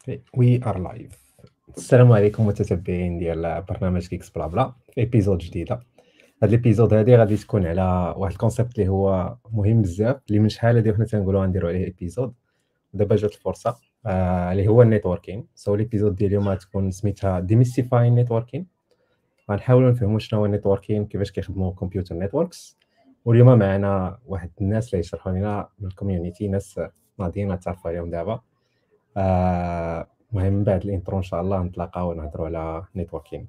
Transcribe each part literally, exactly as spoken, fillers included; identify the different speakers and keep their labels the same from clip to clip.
Speaker 1: وي ار لايف. السلام عليكم متتبعين ديال برنامج كيكس بلا بلا في ايبيزود جديده. هاد الابيزود هادي غادي تكون على واحد الكونسيبت اللي هو مهم بزاف، اللي من شحال هادي وحنا تنقولوا غنديروا عليه ايبيزود، ودابا جات الفرصه آه اللي هو النيتوركين. سو الابيزود ديال اليوم غتكون سميتها ديميستيفاين نيتوركين. غنحاولوا نفهموا شنو هو النيتوركين، كيفاش كيخدموا الكمبيوتر نيتوركس. واليوم معنا واحد الناس اللي يشرحوا لنا من الكوميونيتي، ناس ناضيين نتعرفوا عليهم دابا. آه المهم من بعد الانترو ان شاء الله نتلاقاو ونهضروا على نيتوركين.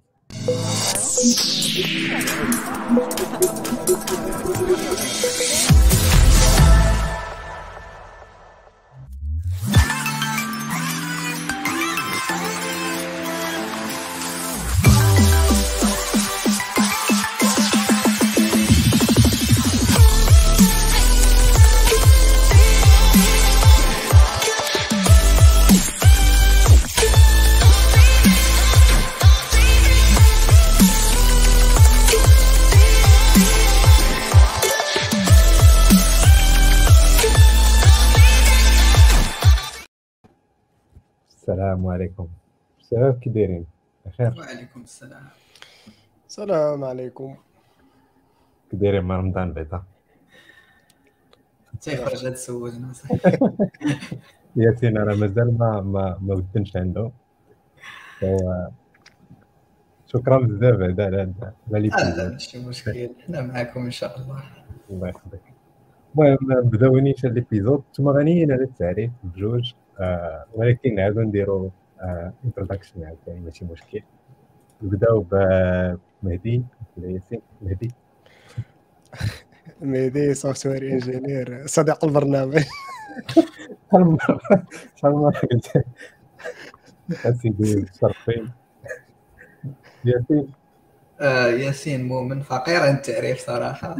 Speaker 1: السلام عليكم شباب، كي دايرين؟ بخير؟
Speaker 2: وعليكم السلام.
Speaker 3: السلام عليكم.
Speaker 1: كي دايرين مع رمضان بعدا؟
Speaker 2: تيخرج هاد سولنا
Speaker 1: ياسين راه مازال ما ما ما ودنش عنده. هو شكرا بزاف بعدا على هاد على
Speaker 2: لا
Speaker 1: ليبيزود.
Speaker 2: ماشي مشكل، حنا معاكم ان شاء الله.
Speaker 1: الله يحفظك. المهم نبداو نيشان ليبيزود، نتوما غنيين على التعريف بجوج، آه ولكن نعاودو نديرو آه انتروداكشن عاوتاني، ماشي مشكل. نبداو بمهدي ولا ياسين. مهدي.
Speaker 3: مهدي سوفت وير انجينير، صديق البرنامج.
Speaker 1: شحال من مرة شحال من مرة قلت اسيدي متشرفين. ياسين.
Speaker 2: آه ياسين مؤمن، فقير عن التعريف صراحه.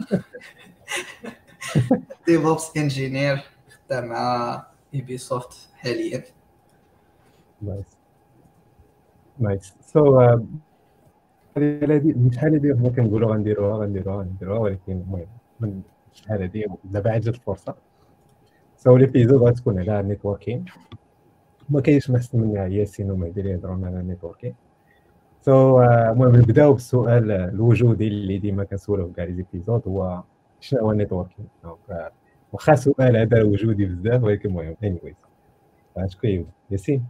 Speaker 2: ديفوبس انجينير، خدام مع ايبي سوفت حاليا.
Speaker 1: نايس نايس. سو هذه من شحال هذه حنا كنقولوا غنديروها غنديروها غنديروها ولكن المهم من شحال هذه دابا عاد جات الفرصه. سو ليبيزود غتكون على النيتوركين، ما كاينش ما احسن من ياسين ومهدي اللي يهضروا لنا على النيتوركين. سو المهم نبداو بالسؤال الوجودي اللي ديما كنسولوه في كاع لي زيبيزود، هو شنو هو النيتوركين؟ دونك واخا سؤال هذا وجودي بزاف ولكن المهم انيويز شكون يبدا؟ ياسين.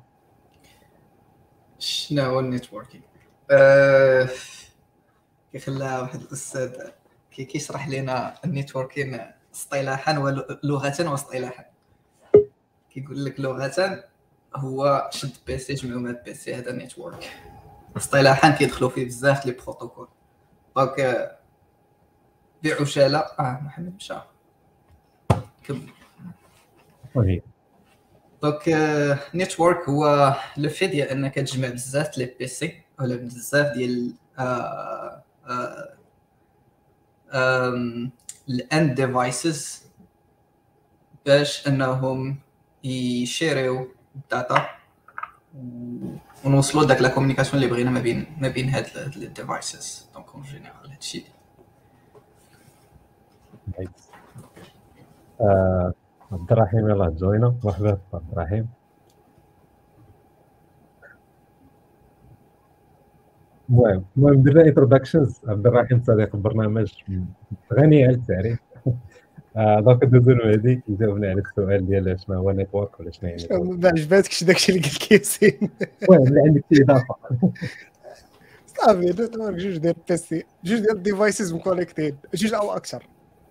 Speaker 2: شنو هو النيتوركينغ؟ آه كيخليها واحد الاستاذ كي كيشرح لنا النيتوركينغ اصطلاحا ولغه واصطلاحا. كيقول لك لغه هو شد بيسي جمعوا مع بيسي، هذا نيتورك. اصطلاحا كيدخلوا فيه بزاف لي بروتوكول. دونك بعجاله اه محمد مشى كمل.
Speaker 1: وهي
Speaker 2: دونك نيتورك هو لو في ديال انك تجمع بزاف لي بيسي ولا بزاف ديال آه آه آم الاند ديفايسز باش انهم يشيريو الداتا ونوصلوا داك لا كومونيكاسيون اللي بغينا ما بين ما بين هاد لي ديفايسز. دونك اون جينيرال هادشي.
Speaker 1: نايس. آه عبد الرحيم يلاه جوينا. مرحبا عبد الرحيم. المهم المهم درنا انتروداكشنز. عبد الرحيم صديق البرنامج غني عن التعريف. آه دونك ندوزو لمهدي يجاوبنا على السؤال ديال شنو هو نيتورك ولا شنو هي نيتورك.
Speaker 3: ما عجباتكش داكشي اللي قلت ياسين؟
Speaker 1: المهم اللي عندك شي اضافه.
Speaker 3: صافي نيتورك جوج ديال بيسي، جوج ديال ديفايسز مكونيكتين، جوج او اكثر.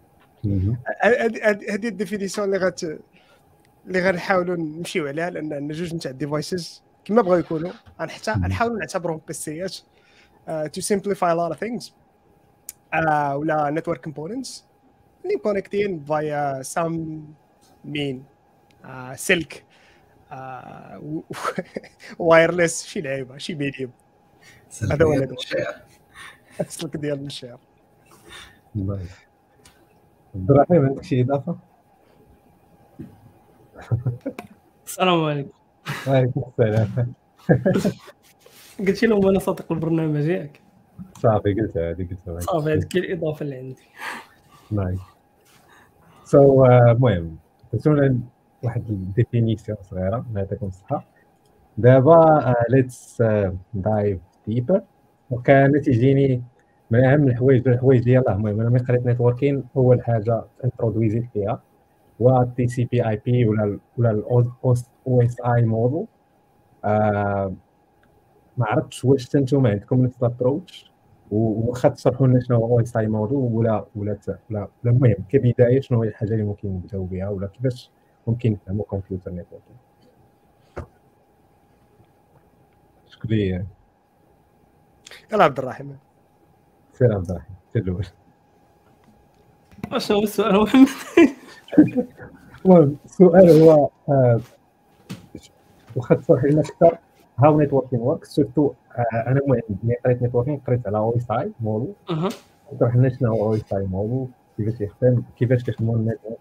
Speaker 3: هذه الديفينيسيون اللي غت اللي غنحاولوا نمشيو عليها، لان عندنا جوج نتاع ديفايسز كما بغاو يكونوا. حتى نحاولوا نعتبرهم بيسيات to simplify a lot of things. uh, ولا network components اللي كونيكتين via some mean uh, silk uh, wireless شي لعيبه شي ميديوم. هذا هو الشير السلك ديال الشير.
Speaker 1: عبد الرحيم عندك شي اضافه؟
Speaker 4: السلام عليكم.
Speaker 1: وعليكم السلام.
Speaker 4: قلت لهم انا صديق البرنامج ياك؟
Speaker 1: صافي قلتها هذه قلتها
Speaker 4: صافي هذيك الاضافه اللي عندي.
Speaker 1: نايس. سو المهم درتونا واحد الديفينيسيون صغيره نعطيكم الصحه. دابا ليتس دايف ديبر. وكان تيجيني من اهم الحوايج الحوايج ديال المهم انا ملي قريت نيتوركين اول حاجه انترودويزيت فيها هو التي سي بي اي بي ولا ال ولا الاو اس اي موديل. ما عرفتش واش حتى نتوما عندكم نفس الابروتش وواخا تشرحوا لنا شنو هو او اس اي موديل ولا ولا ولا المهم كبدايه شنو هي الحاجه اللي ممكن نبداو بها ولا كيفاش ممكن نفهموا كمبيوتر نيتوركين. شكون لي
Speaker 3: يلا عبد الرحيم
Speaker 1: سير عبد الرحيم سير الاول.
Speaker 4: واش هو السؤال محمد؟
Speaker 1: المهم السؤال هو واخا تشرح لنا اكثر هاو نيتوركين ورك سورتو انا المهم ملي قريت نيتوركين قريت على او اس اي موديل.
Speaker 4: اها
Speaker 1: شرح لنا شنو هو او اس اي موديل كيفاش يخدم كيفاش كيخدموا النيتورك.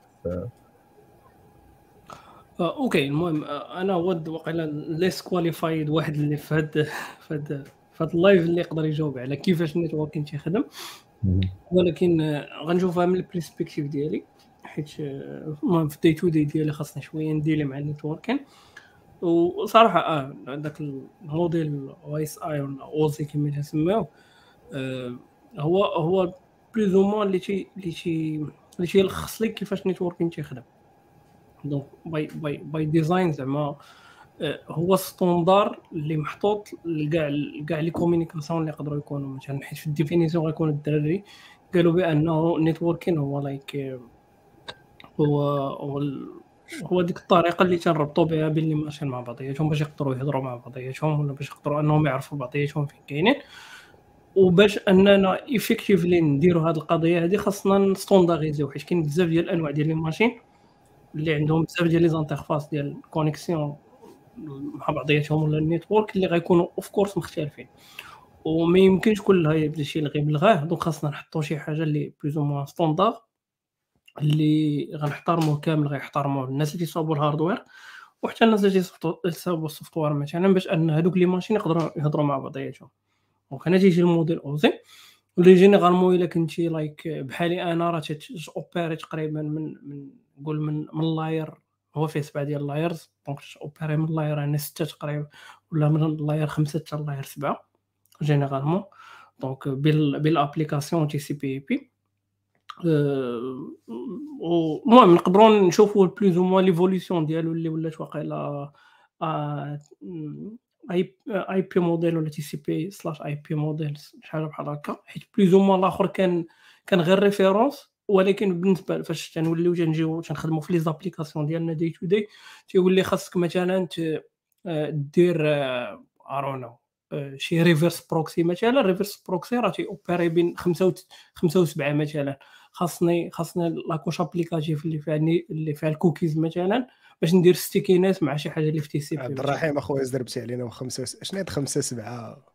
Speaker 4: آه، اوكي المهم آه، انا ود وقيلا ليس كواليفايد واحد اللي في هاد في هاد في هاد اللايف اللي يقدر يجاوب على كيفاش النيتوركين تيخدم، ولكن آه، غنشوفها من البرسبكتيف ديالي حيت آه، المهم في الدي تو دي ديالي خاصني شويه نديري مع النيتوركين. وصراحه اه داك الموديل او اس اي ولا اوزي كما تسميوه آه، هو هو بلوز او موان اللي تي اللي تي اللي تيلخص لك كيفاش النيتوركين تيخدم. دونك باي باي باي ديزاين زعما آه، هو ستاندار اللي محطوط لكاع كاع لي كومونيكاسيون اللي يقدروا يكونوا مثلا، حيت في الديفينيسيون غيكون الدراري قالوا بانه نيتوركين هو لايك هو هو ال- هو ديك الطريقه اللي تنربطوا بها بين لي ماشين مع بعضياتهم باش يقدروا يهضروا مع بعضياتهم ولا باش يقدروا انهم يعرفوا بعضياتهم فين كاينين. وباش اننا ايفيكتيفلي نديروا هذه القضيه هذه خاصنا نستاندارديزيو، حيت كاين بزاف ديال الانواع ديال لي ماشين اللي عندهم بزاف ديال لي زانترفاس ديال كونيكسيون مع بعضياتهم ولا النيتورك اللي غيكونوا اوف كورس مختلفين وما يمكنش كلها يبدا شي اللي غيبلغاه. دونك خاصنا نحطوا شي حاجه اللي بلوز او موان ستاندار اللي غنحترموه كامل غيحترموه الناس اللي يصاوبوا الهاردوير وحتى الناس اللي يصاوبوا السوفتوير مثلا، باش ان هذوك لي ماشين يقدروا يهضروا مع بعضياتهم. دونك هنا تيجي الموديل اوزي اللي جينيرالمون الا كنتي لايك بحالي انا راه اوبيري تقريبا من من نقول من من لاير هو فيه سبعه ديال اللايرز. دونك اوبيري من لاير انا سته تقريبا ولا من لاير خمسه حتى لاير سبعه جينيرالمون. دونك بال بالابليكاسيون تي سي بي بي المهم نقدروا نشوفوا بلوز او موان ليفوليسيون ديالو اللي ولات واقيلا اي اي بي موديل ولا تي سي بي سلاش اي بي موديل شحال بحال هكا، حيت بلوز او موان الاخر كان كان غير ريفيرونس. ولكن بالنسبه فاش تنوليو تنجيو تنخدموا في لي زابليكاسيون ديالنا دي تو دي تيولي خاصك مثلا دير ارونا شي ريفيرس بروكسي مثلا. ريفيرس بروكسي راه تي اوبيري بين خمسة وسبعة مثلا. خاصني خاصني لاكوش ابليكاتيف اللي فيها اللي فيها الكوكيز مثلا باش ندير ستيكينات مع شي حاجه اللي في تي سي بي.
Speaker 3: عبد الرحيم اخويا زربتي علينا وخمسة شنو هاد خمسة سبعة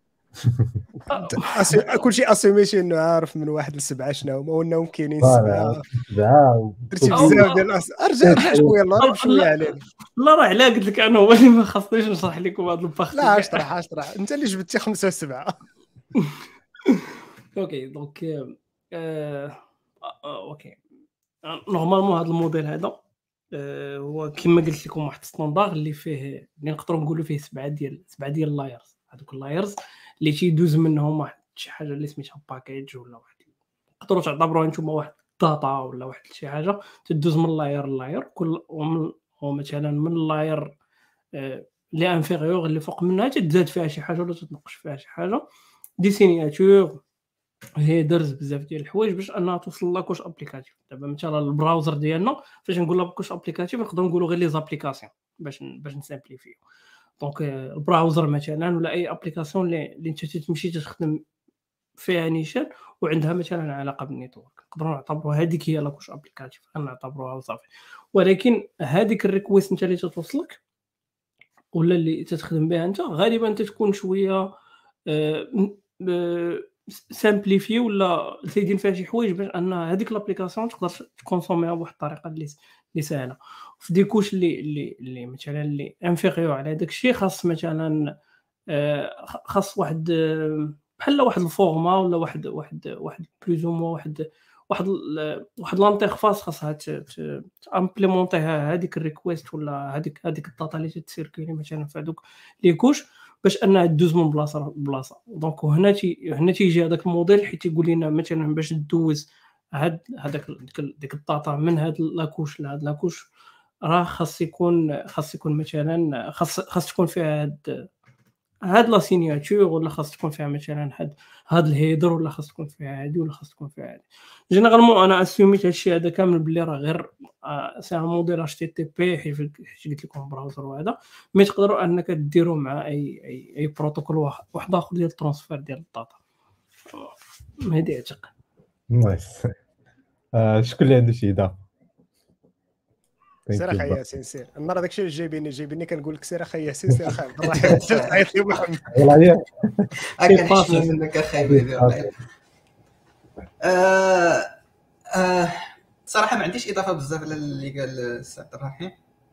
Speaker 3: كلشي اسيميشن انه عارف من واحد لسبعه شنو هما وانهم كاينين سبعه
Speaker 1: سبعه
Speaker 3: درتي بزاف ديال ارجع ارجع شويه الله راه شويه علينا.
Speaker 4: لا راه علاه قلت لك انا هو اللي ما خاصنيش نشرح لكم هذا الباخ.
Speaker 3: لا اشرح اشرح انت اللي جبتي خمسة وسبعة.
Speaker 4: اوكي دونك اوكي نورمالمون هذا الموديل هذا هو كما قلت لكم واحد ستاندار اللي فيه اللي نقدروا نقولوا فيه سبعه ديال سبعه ديال اللايرز. هذوك اللايرز اللي تيدوز منهم واحد شي حاجه اللي سميتها باكيج ولا واحد تقدروا تعتبروها نتوما واحد داتا ولا واحد شي حاجه تدوز من لاير للاير كل مثلا من اللاير اللي انفيريور اللي فوق منها تزاد فيها شي حاجه ولا تتنقش فيها شي حاجه دي سينياتور هي درز بزاف ديال الحوايج باش انها توصل لاكوش ابليكاتيف. دابا مثلا البراوزر ديالنا فاش نقول لاكوش ابليكاتيف نقدروا نقولوا غير لي زابليكاسيون باش باش نسامبليفيو. دونك البراوزر مثلا ولا اي ابليكاسيون اللي اللي انت تمشي تخدم فيها نيشان وعندها مثلا علاقه بالنيتورك نقدروا نعتبروها هذيك هي لاكوش ابليكاتيف نعتبروها وصافي. ولكن هذيك الريكويست انت اللي تتوصلك ولا اللي تتخدم بها انت غالبا تتكون شويه سامبليفي ولا زايدين فيها شي حوايج باش ان هذيك لابليكاسيون تقدر تكونسوميها بواحد الطريقه اللي اللي سهله. في دي كوش اللي اللي اللي مثلا اللي انفيريور على داك الشيء خاص مثلا خاص واحد بحال واحد الفورما ولا واحد واحد واحد بلوز او واحد واحد ال- واحد لانترفاس خاصها تامبليمونطيها هذيك الريكويست ولا هذيك هذيك الداتا اللي تسيركولي مثلا في هذوك لي كوش باش انها دوز من بلاصه لبلاصه. دونك هنا تي هنا تيجي هذاك الموديل حيت يقول لنا مثلا باش دوز هاد هذاك ديك ديك الداتا من هاد لاكوش لهاد لاكوش راه خاص يكون خاص يكون مثلا خاص خاص تكون فيها هاد هاد لا سيناتور ولا خاص تكون فيها مثلا هاد هاد الهيدر ولا خاص تكون فيها هادي ولا خاص تكون فيها هادي. جينيرالمون انا اسيوميت هادشي هذا كامل بلي راه غير سي ان موديل اتش تي تي بي حيت حيت قلت لكم براوزر وهذا مي تقدروا انك ديروا مع اي اي اي بروتوكول واحد واحد اخر ديال الترانسفير ديال الداتا. هادي اعتقد.
Speaker 1: نايس. آه، شكون اللي عنده شي اضافه؟
Speaker 3: سير اخي ياسين سير النهار داكشي اللي جايبيني جايبيني كنقول لك سير اخي ياسين سير اخي عبد الرحيم تعيط لي محمد
Speaker 1: والله
Speaker 2: كنحشم منك اخي بيبي والله. آه آه صراحه ما عنديش اضافه بزاف على اللي قال السي عبد الرحيم،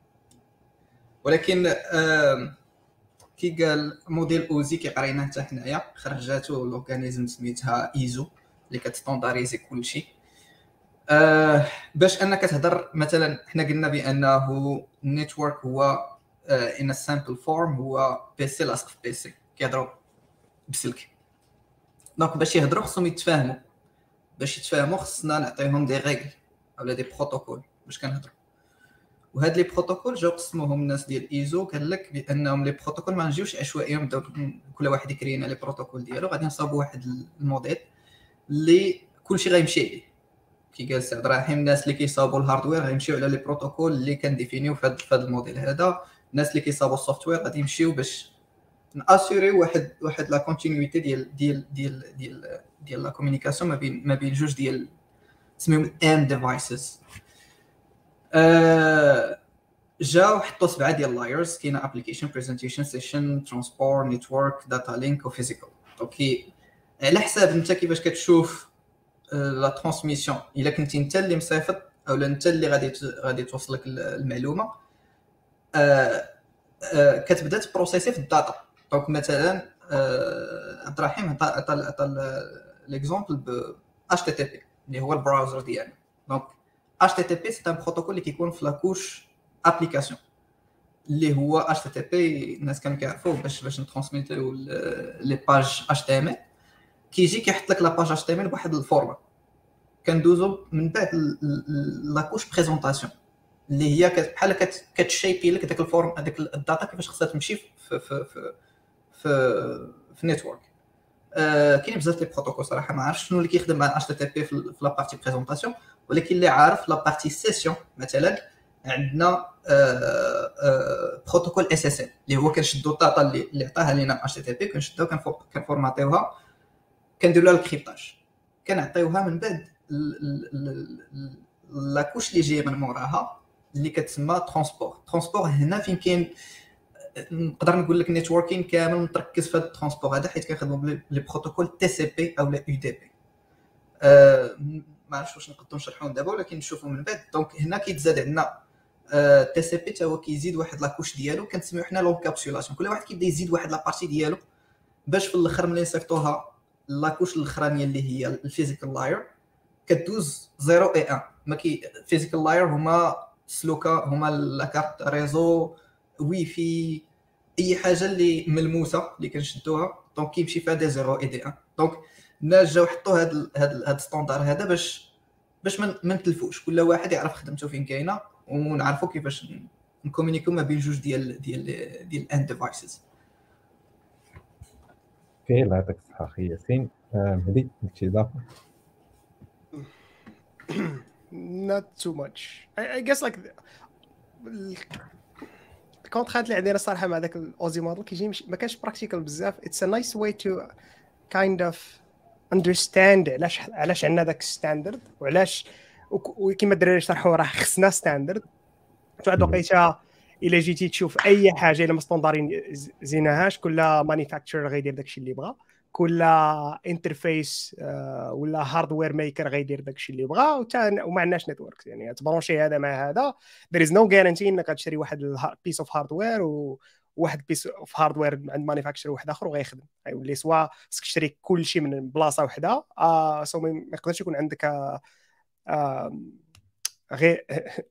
Speaker 2: ولكن آه كي قال موديل اوزي كي قريناه حتى حنايا خرجاتو لورغانيزم سميتها ايزو اللي كتستاندارديزي كلشي. آه باش انك تهضر مثلا حنا قلنا بانه النيتورك هو ان سامبل فورم هو بيسي لاصق في بيسي كيهضروا بسلك. دونك باش يهضروا خصهم يتفاهموا، باش يتفاهموا خصنا نعطيهم دي ريغل اولا دي بروتوكول باش كنهضروا. وهاد لي بروتوكول جاو قسموهم الناس ديال ايزو قال لك بانهم لي بروتوكول ما نجيوش عشوائيا نبداو كل واحد يكرينا لي بروتوكول ديالو، غادي نصاوبوا واحد الموديل اللي كلشي غيمشي عليه. كي قال سي عبد الرحيم الناس اللي كيصاوبوا الهاردوير غيمشيو على لي بروتوكول اللي كنديفينيو في هذا الموديل هذا، الناس اللي كيصاوبوا السوفتوير غادي يمشيو باش ناسوري واحد واحد لا كونتينيتي ديال ديال ديال ديال ديال لا كومونيكاسيون ما بين ما بين جوج ديال سميهم ام ديفايسز. آه جاو حطوا سبعه ديال لايرز، كاينه ابليكيشن بريزنتيشن سيشن ترانسبورت نيتورك داتا لينك وفيزيكال. اوكي على حساب انت كيفاش كتشوف لا ترانسميسيون، الا كنتي انت اللي مصيفط او انت اللي غادي غادي توصلك المعلومه آه آه كتبدا تبروسيسي في الداتا. دونك مثلا آه عبد الرحيم عطى عطى ليكزامبل ب اتش تي تي بي اللي هو البراوزر ديالنا. دونك اتش تي تي بي سي ان بروتوكول اللي كيكون في لاكوش ابليكاسيون اللي هو اتش تي تي بي. الناس كانوا كيعرفوه باش باش نترانسميتيو لي باج اتش تي ام ال، كيجي كيحط لك لا باج اتش تي ام ال بواحد الفورما. كندوزو من بعد لاكوش بريزونطاسيون اللي هي بحال كتشيبي لك داك الفورم هذاك الداتا كيفاش خصها تمشي في في في في في النيتورك. آه كاين بزاف ديال البروتوكول صراحه ما عرفتش شنو اللي كيخدم مع اتش تي تي بي في لا بارتي بريزونطاسيون، ولكن اللي عارف لا بارتي سيسيون مثلا عندنا آه آه بروتوكول اس اس ال اللي هو كنشدو الداتا اللي اللي عطاها لينا اتش تي تي بي كنشدوها كنفورماتيوها كنديروا لها الكريبتاج كنعطيوها من بعد لاكوش اللي جايه من موراها اللي كتسمى ترانسبور. ترانسبور هنا فين كاين نقدر نقول لك نيتوركين كامل متركز في هذا الترانسبور هذا حيت كنخدموا بلي بروتوكول تي سي بي او لا يو دي بي. أه ما عرفتش واش نقدروا نشرحوهم دابا ولكن نشوفوا من بعد. دونك هنا كيتزاد عندنا أه تي سي بي حتى هو كيزيد واحد لاكوش ديالو كنسميو حنا لونكابسولاسيون. كل واحد كيبدا يزيد واحد لابارتي ديالو باش في الاخر ملي نصيفطوها لاكوش الاخرانيه اللي هي الفيزيكال لاير كدوز صفر اي واحد. ما كي فيزيكال لاير هما سلوكا هما لاكارت ريزو وي في اي حاجه اللي ملموسه اللي كنشدوها. دونك كيمشي فيها دي صفر اي دي واحد. دونك الناس جاو حطوا هذا هذا الستاندار هذا باش باش ما نتلفوش كل واحد يعرف خدمته فين كاينه ونعرفوا كيفاش نكومونيكو ما بين جوج ديال ديال ديال الاند ديفايسز.
Speaker 1: اوكي الله يعطيك الصحه اخي ياسين. مهدي شي اضافه؟
Speaker 3: not too much I, I guess like الكونترات اللي عندنا صراحه مع داك الاوزي موديل كيجي ما كانش براكتيكال بزاف. it's a nice way to kind of understand علاش علاش عندنا داك ستاندرد وعلاش وكما الدراري شرحوا راه خصنا ستاندرد. واحد الوقيته الا جيتي تشوف اي حاجه الا ما ستاندارين زيناهاش كل مانيفاكتشر غيدير داكشي اللي بغا، كل انترفيس ولا هاردوير ميكر غيدير داكشي اللي بغا وما عندناش نيتورك. يعني تبرونشي هذا مع هذا there is no guarantee انك غتشري واحد بيس اوف هاردوير وواحد بيس اوف هاردوير عند مانيفاكتشر واحد اخر وغيخدم. غيولي سوا خصك تشري كل شيء من بلاصه وحده آه سو ما يقدرش يكون عندك غير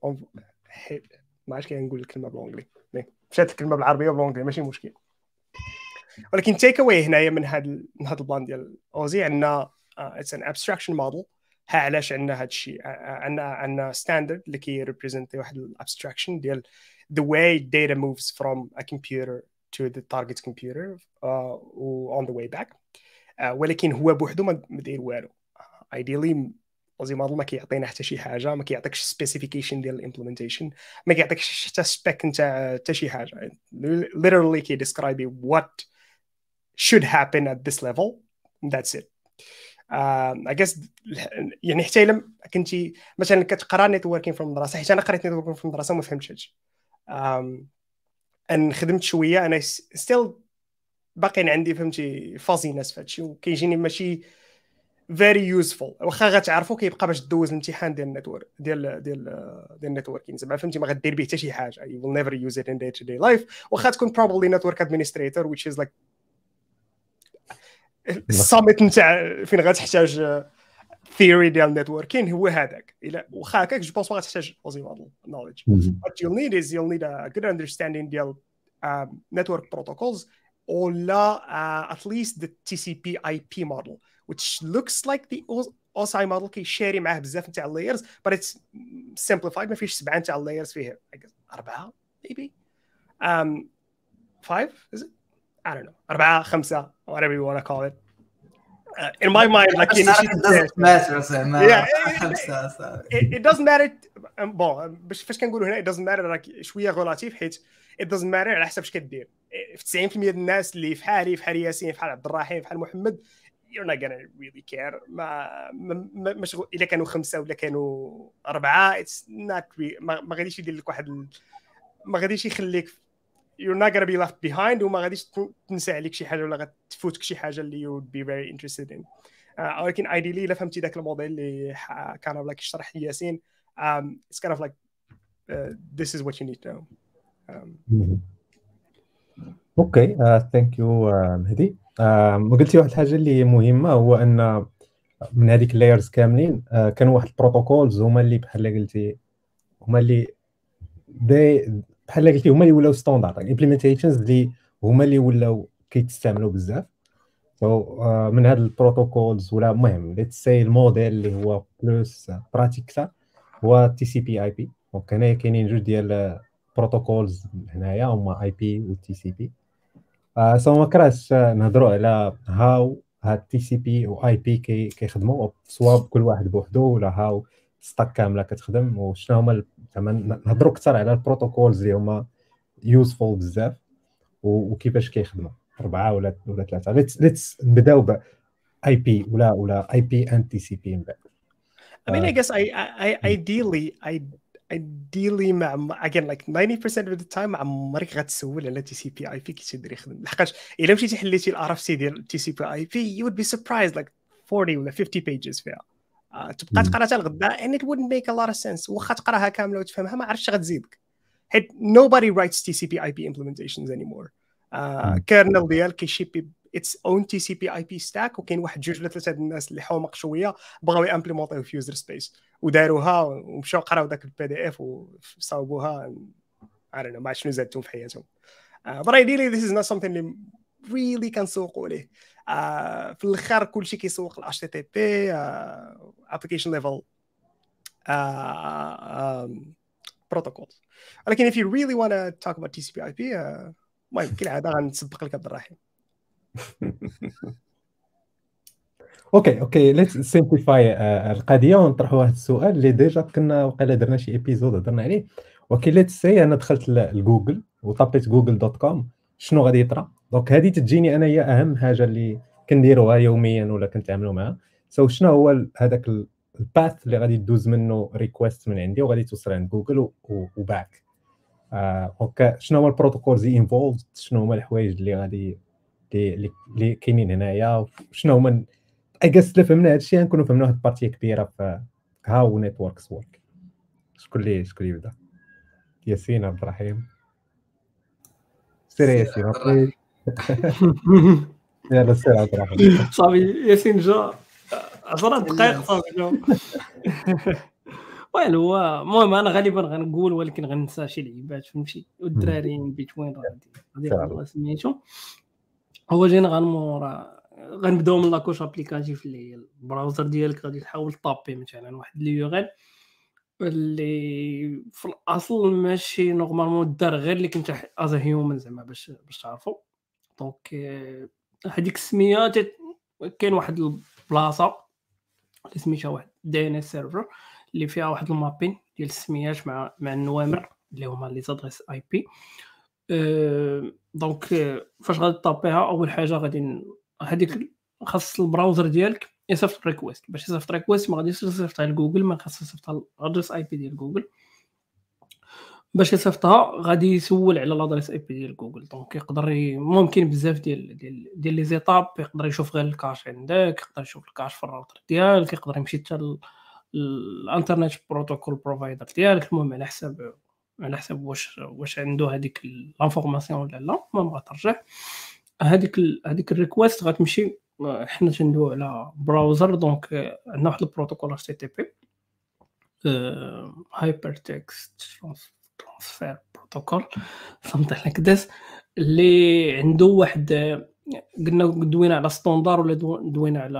Speaker 3: ما عرفتش كنقول الكلمه بالانجلي، مشات الكلمه بالعربيه بالانجلي ماشي مشكل. ولكن تيك اواي هنايا من هذا من هذا البلان ديال اوزي عندنا اتس ان ابستراكشن موديل. ها علاش عندنا هذا الشيء؟ عندنا عندنا ستاندرد اللي كي ريبريزنتي واحد الابستراكشن ديال the way data moves from a computer to the target computer uh, on the way back. uh, ولكن هو بوحدو ما داير والو. ideally اوزي موديل ما كيعطينا حتى شي حاجه، ما كيعطيكش سبيسيفيكيشن ديال الامبلمنتيشن، ما كيعطيكش حتى سبيك نتاع حتى شي حاجه. literally كي describe what should happen at this level. That's it. uh, I guess يعني حتى الا كنتي مثلا كتقرا نيتوركين في المدرسه، حيت انا قريت نيتوركين في المدرسه وما فهمتش هادشي. um, ان خدمت شويه انا ستيل باقيين عندي فهمتي فازينس في هادشي، وكيجيني ماشي very useful. واخا غتعرفوا كيبقى باش دوز الامتحان ديال النيتورك ديال ديال ديال النيتوركين زعما فهمتي ما غدير به حتى شي حاجه. you will never use it in day to day life. واخا تكون probably network administrator which is like الصامت نتاع فين غتحتاج theory ديال النيتوركين هو هذاك. الا واخا هكاك جو بونس ما غتحتاج اوزي موديل knowledge. what you'll need is you'll need a good understanding ديال um, network protocols or uh, at least the T C P I P model which looks like the O S I model كيشاري معاه بزاف نتاع layers but it's simplified. ما فيش سبعه نتاع layers فيه اربعه maybe um five is it I don't know أربعة خمسة whatever you want to call it. Uh, in my mind like
Speaker 2: it doesn't matter
Speaker 3: yeah, it, it doesn't matter bon باش فاش كنقولوا هنا it doesn't matter راك شويه غولاتيف حيت it doesn't matter على حسب اش كدير. في تسعين بالمية ديال الناس اللي فحالي فحال ياسين فحال عبد الرحيم فحال محمد you're not gonna really care. ما مشغول الا كانوا خمسه ولا كانوا اربعه it's not really ما, ما غاديش يدير لك واحد ال... ما غاديش يخليك you're not gonna be left behind وما غاديش تنسى عليك شي حاجه ولا غتفوتك شي حاجه اللي you would be very interested in. uh, ولكن ideally الا فهمتي داك الموديل اللي كان لك يشرح ياسين um, it's kind of like uh, this is what you need to know.
Speaker 1: اوكي ثانك يو مهدي. ما قلتي واحد الحاجه اللي مهمه هو ان من هذيك اللايرز كاملين uh, كانوا واحد البروتوكولز هما اللي بحال قلتي هما اللي بحال قلتي هما اللي ولاو ستاندارد الامبليمنتيشنز اللي هما اللي ولاو كيتستعملوا بزاف. سو so, uh, من هاد البروتوكولز ولا المهم ليتس سي الموديل اللي هو بلوس براتيك اكثر هو تي سي بي اي بي. دونك هنايا كاينين جوج ديال بروتوكولز هنايا هما اي بي و تي سي بي. سو ما كرهتش نهضروا على هاو هاد تي سي بي و اي بي كي كيخدموا سواء كل واحد بوحدو ولا هاو ستاك كامله كتخدم وشنو هما زعما نهضروا اكثر على البروتوكولز اللي هما يوزفول بزاف وكيفاش كيخدموا اربعه ولا ولا ثلاثه. ليتس ليتس نبداو ب اي بي ولا ولا اي بي اند تي سي بي من بعد.
Speaker 3: I mean I guess I I ideally I ideally مع again like ninety percent of the time مع عمرك غتسول على تي سي بي اي بي كي تقدر يخدم لحقاش الا مشيتي حليتي الار اف سي ديال تي سي بي اي بي you would be surprised like forty ولا fifty pages فيها. uh, تبقى تقرا حتى الغدا and it wouldn't make a lot of sense. واخا تقراها كامله وتفهمها ما عرفتش غتزيدك حيت nobody writes تي سي بي اي بي implementations anymore. uh, kernel ديال كيشيبي its own تي سي بي اي بي stack وكاين واحد جوج ولا ثلاثه الناس اللي حومق شويه بغاو يامبليمونطيو في يوزر سبيس وداروها ومشاو قراو داك البي دي اف وصاوبوها I don't know ما شنو زادتهم في حياتهم. uh, but ideally this is not something اللي really كنسوقوا ليه. uh, في الاخر كلشي كيسوق ل H T T P uh, application level uh, um, protocols. ولكن if you really want to talk about تي سي بي اي بي المهم كالعاده غنسبق لك عبد الرحيم.
Speaker 1: اوكي اوكي ليتس سيمبليفاي القضيه ونطرحوا واحد السؤال اللي ديجا كنا وقيلا درنا شي ايبيزود هضرنا عليه. ولكن ليتس سي انا دخلت لجوجل وطبيت جوجل دوت كوم شنو غادي يطرا. دونك هذه تجيني انايا اهم حاجه اللي كنديروها يوميا ولا كنتعاملوا معها. سو شنو هو هذاك الباث اللي غادي دوز منه ريكويست من عندي وغادي توصل عند جوجل وباك. اوكي شنو هو البروتوكولز انفولد شنو هما الحوايج اللي غادي اللي اللي كاينين هنايا شنو هما اي جاس الا فهمنا هذا الشيء نكونوا فهمنا واحد البارتيه كبيره في هاو نيتوركس ورك. شكون اللي شكون اللي يبدا؟ ياسين عبد الرحيم سير ياسين يلا سير عبد الرحيم.
Speaker 4: صافي ياسين جا عشرة دقائق صافي. وين هو المهم انا غالبا غنقول ولكن غننسى شي لعيبات فهمتي والدراري بيتوين غادي غادي يقدروا سميتو. هو جينيرالمون راه غنبداو من لاكوش ابليكاتيف اللي هي البراوزر ديالك غادي تحاول طابي مثلا واحد اليورل اللي في الاصل ماشي نورمالمون دار غير اللي كنت از هيومن زعما باش باش تعرفوا. دونك هذيك السميه كاين واحد البلاصه اللي سميتها واحد دي ان اس سيرفر اللي فيها واحد المابين ديال السميات مع مع النوامر اللي هما لي زادريس اي بي. أه دونك فاش غادي طابيها اول حاجه غادي هذيك خاص البراوزر ديالك يصيفط ريكويست. باش يصيفط ريكويست ما غاديش يصيفطها لجوجل، ما خاص يصيفطها لادريس اي بي ديال جوجل. باش يصيفطها غادي يسول على لادريس اي بي ديال جوجل. دونك يقدر ي... ممكن بزاف ديال ديال ديال لي زيتاب. يقدر يشوف غير الكاش عندك، يقدر يشوف الكاش في الراوتر ديالك، يقدر يمشي حتى ل... الانترنت بروتوكول بروفايدر ديالك. المهم على حساب على حساب واش واش عنده هذيك الانفورماسيون ولا لا. المهم غترجع هذيك ال... هذيك الريكويست غتمشي. حنا تندويو على براوزر. دونك عندنا واحد البروتوكول اتش تي تي بي هايبر تكست ترانسفير بروتوكول something like this اللي عنده واحد قلنا دوينا على ستاندار ولا دوينا على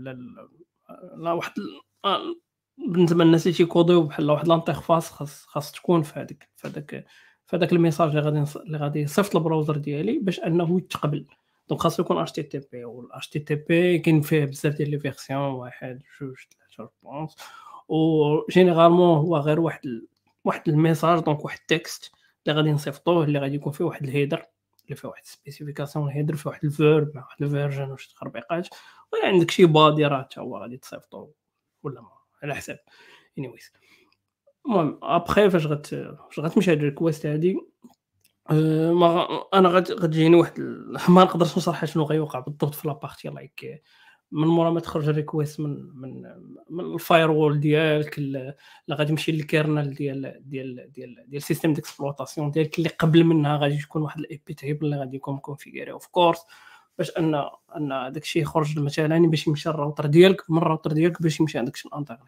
Speaker 4: لا واحد بالنسبه للناس اللي تيكوديو بحال واحد لانترفاس خاص خاص تكون في هذيك في هذاك في هذاك الميساج اللي غادي اللي غادي يصيفط البراوزر ديالي باش انه يتقبل. دونك خاصو يكون اتش تي تي بي وال اتش تي تي بي كاين فيه بزاف ديال لي فيرسيون واحد جوج ثلاثة بونس و جينيرالمون هو غير واحد ال... واحد الميساج. دونك واحد التكست اللي غادي نصيفطوه اللي غادي يكون فيه واحد الهيدر اللي فيه واحد سبيسيفيكاسيون الهيدر فيه واحد الفيرب مع واحد الفيرجن وشي تخربيقات ولا عندك شي بادي راه حتى هو غادي تصيفطو ولا ما على حساب. انيويز المهم ابخي فاش غت فاش غتمشي هاد الريكويست هادي أه ما انا غتجيني واحد ال... ما نقدرش نشرح شنو غيوقع بالضبط في لابارتي لايك من مورا ما تخرج الريكويست من من من الفاير وول ديالك اللي غادي يمشي للكيرنل ديال ديال ديال ديال سيستم ديكسبلوطاسيون ديالك اللي قبل منها غادي تكون واحد الاي بي تيبل اللي غادي يكون كونفيغوري اوف كورس باش ان ان داك الشيء يخرج مثلا باش يمشي الراوتر ديالك من الراوتر ديالك باش يمشي عندك الانترنت.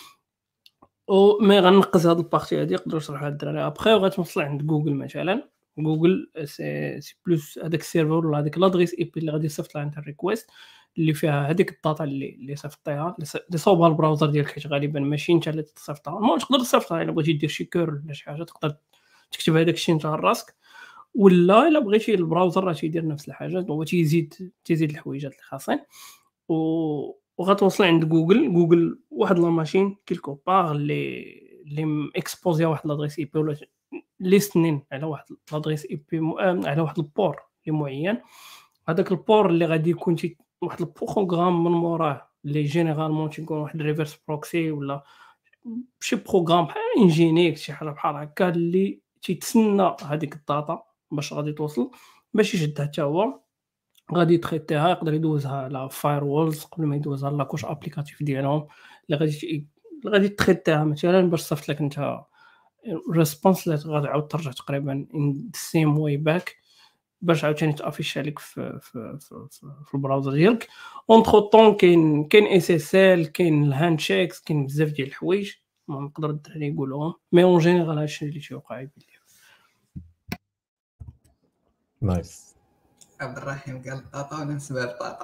Speaker 4: او مي غنقص هاد البارتي هادي يقدروا يشرحها الدراري ابخي وغتوصل عند جوجل مثلا. جوجل سي سي بلوس هذاك السيرفر ولا هذيك لادريس اي بي اللي غادي يصيفط لها انت الريكويست اللي فيها هذيك الداتا اللي اللي صيفطيها اللي صوبها البراوزر ديالك حيت غالبا ماشي انت اللي تصيفطها. المهم تقدر تصيفطها الا بغيتي دير شي كيرل ولا شي حاجه تقدر تكتب هذاك الشيء انت راسك ولا الا بغيتي البراوزر راه تيدير نفس الحاجه هو تيزيد تيزيد الحويجات اللي خاصين و وغتوصل عند جوجل. جوجل واحد لا ماشين كيلكو باغ اللي اللي اكسبوزيا واحد لادريس اي بي ولا ليستنين على واحد لادريس اي بي م... على واحد البور اللي معين. هذاك البور اللي غادي يكون شي واحد البروغرام من موراه اللي جينيرالمون تيكون واحد ريفيرس بروكسي ولا شي بروغرام بحال انجينيك شي حاجه بحال هكا اللي تيتسنى هذيك الداتا باش غادي توصل باش يشدها حتى هو غادي يتريتيها. يقدر يدوزها على فاير وولز قبل ما يدوزها لاكوش ابليكاتيف ديالهم اللي غادي اللي غادي تريتيها مثلا باش صيفط لك انت ريسبونس اللي غادي تعاود ترجع تقريبا ان سيم واي باك باش عاوتاني تافيش عليك في في في, في, في البراوزر ديالك. اونتر طون كاين كاين اس اس ال كاين الهاند شيكس كاين بزاف ديال الحوايج ما نقدر الدراري يقولوهم مي اون جينيرال هادشي اللي تيوقع يبان لي.
Speaker 1: نايس.
Speaker 2: عبد الرحيم قال طاطا ونسبه طاطا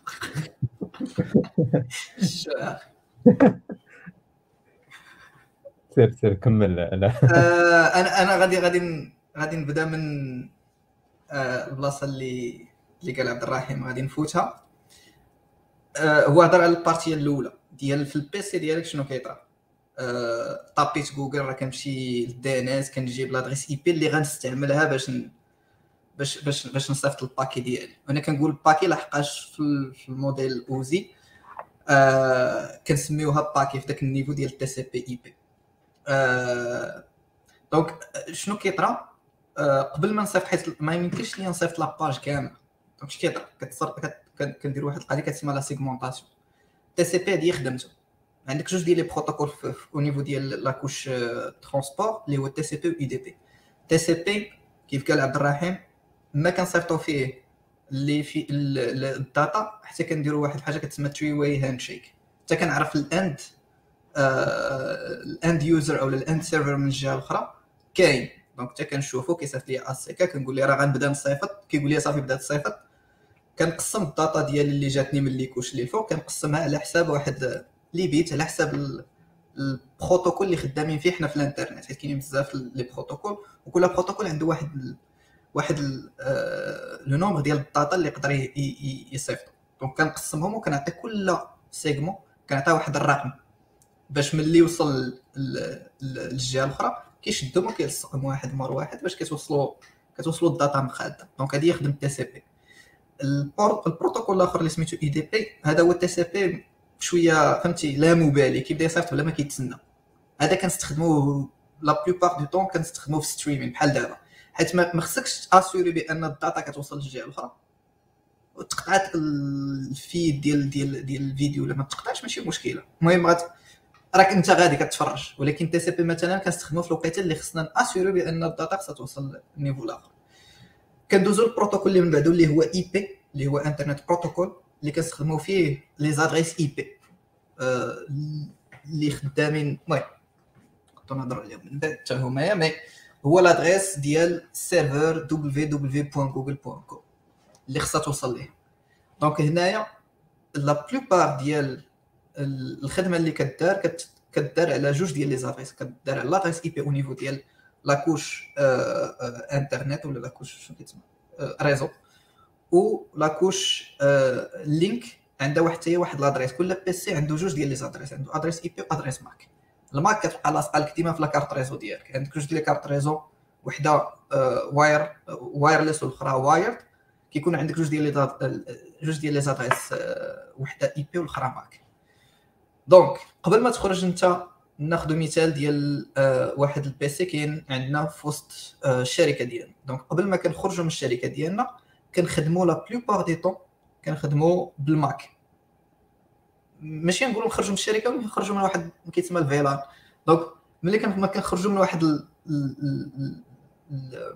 Speaker 1: سير سير كمل. انا
Speaker 2: انا انا غادي غادي غادي نبدا من البلاصه اللي اللي قال عبد الرحيم غادي نفوتها. هو هضر على البارتيه الاولى ديال في البيسي ديالك شنو كيطرا. طابيت جوجل راه كنمشي للدي ان اس كنجيب لادريس اي بي اللي غنستعملها باش باش باش باش نصيفط الباكي ديالي. انا كنقول الباكي لحقاش في الموديل اوزي آه كنسميوها باكي في داك النيفو ديال تي سي بي اي بي. آه دونك شنو كيطرا آه قبل ما نصيفط حيت ما يمكنش لي نصيفط لاباج كامل. دونك اش كيطرا كتصر كندير واحد القضيه كتسمى لا سيغمونطاسيون. تي سي بي هذه خدمته عندك جوج ديال لي بروتوكول او نيفو ديال لاكوش ترونسبور اللي هو تي سي بي و اي دي بي. تي سي بي كيف قال عبد الرحيم ما كنصيفطوا فيه اللي في الداتا حتى كنديروا واحد الحاجه كتسمى تري واي هاند شيك. حتى كنعرف الاند الاند يوزر او الاند سيرفر من الجهه الاخرى كاين. دونك حتى كنشوفو كيصيفط لي اسيكا كنقول ليه راه غنبدا نصيفط، كيقول لي صافي بدات تصيفط. كنقسم الداتا ديالي اللي جاتني من ليكوش اللي الفوق كنقسمها على حساب واحد لي بيت، على حساب البروتوكول اللي خدامين فيه حنا في الانترنت، حيت كاينين بزاف لي بروتوكول وكل بروتوكول عنده واحد ال... واحد لو نومبر ديال الداتا اللي يقدر يصيفط. دونك كنقسمهم وكنعطي كل سيغمون كنعطيه واحد الرقم باش ملي يوصل للجهه الاخرى كيشدهم وكيلصقهم واحد مور واحد باش كتوصلوا كتوصلوا الداتا مقاده. دونك هذه يخدم تي سي بي. البروتوكول الاخر اللي سميتو اي دي بي هذا هو تي سي بي شويه فهمتي لا مبالي، كيبدا يصيفط بلا ما كيتسنى. هذا كنستخدموه لا بلوبار دو طون كنستخدموه في ستريمين بحال دابا، حيت ما خصكش تاسوري بان الداتا كتوصل للجهه الاخرى وتقطعت الفيد ديال ديال ديال الفيديو ولا ما تقطعش ماشي مشكله. المهم غات راك انت غادي كتفرج، ولكن تي سي بي مثلا كنستخدموه في الوقيته اللي خصنا ناسوري بان الداتا خصها توصل للنيفو الاخر. كندوزو البروتوكول اللي من بعدو اللي هو اي بي اللي هو انترنت بروتوكول اللي كنستخدموا فيه لي زادريس اي بي اللي خدامين. المهم نقدروا نهضروا عليهم من بعد حتى هما، مي هو لادريس ديال سيرفر دبليو دبليو دوت جوجل دوت كوم اللي خصها توصل ليه. دونك هنايا لا بلوبار ديال الخدمه اللي كدار كدار على جوج ديال لي زادريس، كدار على لادريس اي بي او نيفو ديال لاكوش انترنت ولا لاكوش شنو كيتسمى ريزو، و لاكوش لينك عندها واحد حتى واحد لادريس. كل بي سي عنده جوج ديال لي زادريس، عنده ادريس اي بي وادريس ماك. الماك كتبقى لاصقه لك ديما في لاكارت ريزو ديالك، عندك جوج ديال الكارت ريزو وحده واير وايرلس والاخرى وايرد، كيكون عندك جوج ديال لي جوج ديال لي زادريس وحده اي بي والاخرى ماك. دونك قبل ما تخرج انت ناخذ مثال ديال آه واحد البي سي كاين عندنا في وسط آه الشركه ديالنا. دونك قبل ما كنخرجوا من الشركه ديالنا كنخدموا لا بلوبار دي طون كنخدموا بالماك، ماشي نقولوا نخرجوا من الشركه ونخرجوا من واحد كيتسمى الفيلان. دونك ملي كنخرجوا من واحد ال ال ال ال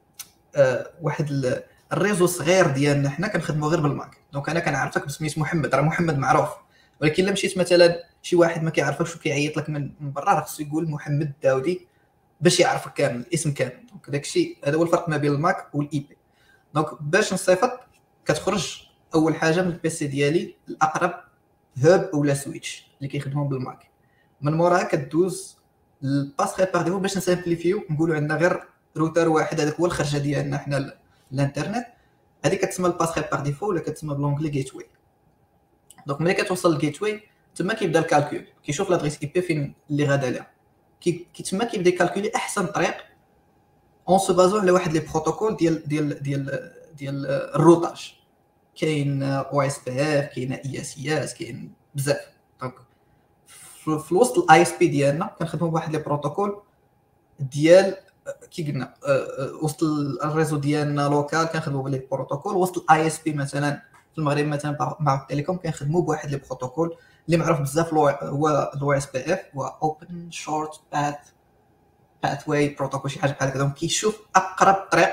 Speaker 2: آه واحد ال الريزو صغير ديالنا حنا كنخدموا غير بالماك. دونك انا كنعرفك بسميت محمد، راه محمد معروف، ولكن الا مشيت مثلا شي واحد ما كيعرفكش وكيعيط لك من برا راه خصو يقول محمد الداودي باش يعرفك كامل الاسم كامل. دونك داكشي هذا هو الفرق ما بين الماك والاي بي. دونك باش نصيفط كتخرج اول حاجه من البي سي ديالي الاقرب هوب ولا سويتش اللي كيخدموا بالماك، من موراها كدوز الباسخي باغ ديفو باش نسامبليفيو نقولوا عندنا غير روتر واحد هذاك هو الخرجه ديالنا حنا الانترنت. هذه كتسمى الباسخي باغ ديفو ولا كتسمى بلونجلي جيت واي. دونك ملي كتوصل للجيت واي تما كيبدا الكالكول، كيشوف لادريس اي بي فين اللي غادا لها، كي تما كيبدا يكالكولي احسن طريق اون سو بازو على واحد لي بروتوكول ديال ديال ديال ديال الروتاج. كاين او اس بي اف، كاين اي اس اي اس، كاين بزاف. دونك في الوسط الاي اس بي ديالنا كنخدموا بواحد لي بروتوكول ديال كي قلنا وسط الريزو ديالنا لوكال كنخدموا بلي بروتوكول. وسط الاي اس بي مثلا في المغرب مثلا مع التليكوم كنخدموا بواحد لي بروتوكول اللي معروف بزاف هو الاو اس بي اف، هو اوبن شورت باث باث واي بروتوكول، شي حاجه بحال هكا. دونك كيشوف اقرب طريق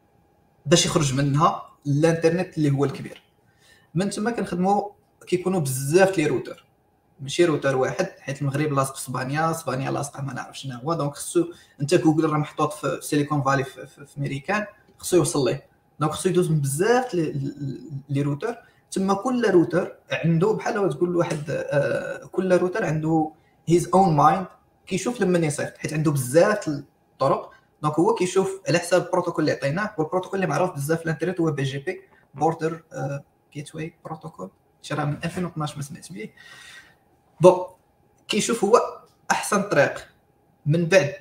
Speaker 2: باش يخرج منها الانترنت اللي هو الكبير. من ثم كنخدموا كيكونوا بزاف لي روتر، ماشي روتر واحد، حيت المغرب لاصق في اسبانيا، اسبانيا لاصقه ما نعرف شنو هو. دونك خصو انت جوجل راه محطوط في سيليكون فالي في, في, في امريكان، خصو يوصل ليه. دونك خصو يدوز من بزاف لي روتر. تما كل روتر عنده بحال تقول واحد آه كل روتر عنده هيز اون مايند، كيشوف لما يصيفط حيت عنده بزاف الطرق. دونك هو كيشوف على حساب البروتوكول اللي عطيناه، والبروتوكول اللي معروف بزاف في الانترنت هو بي جي بي بوردر جيت واي بروتوكول، شي راه من ألفين واثناش ما سمعت به. بون كيشوف هو احسن طريق. من بعد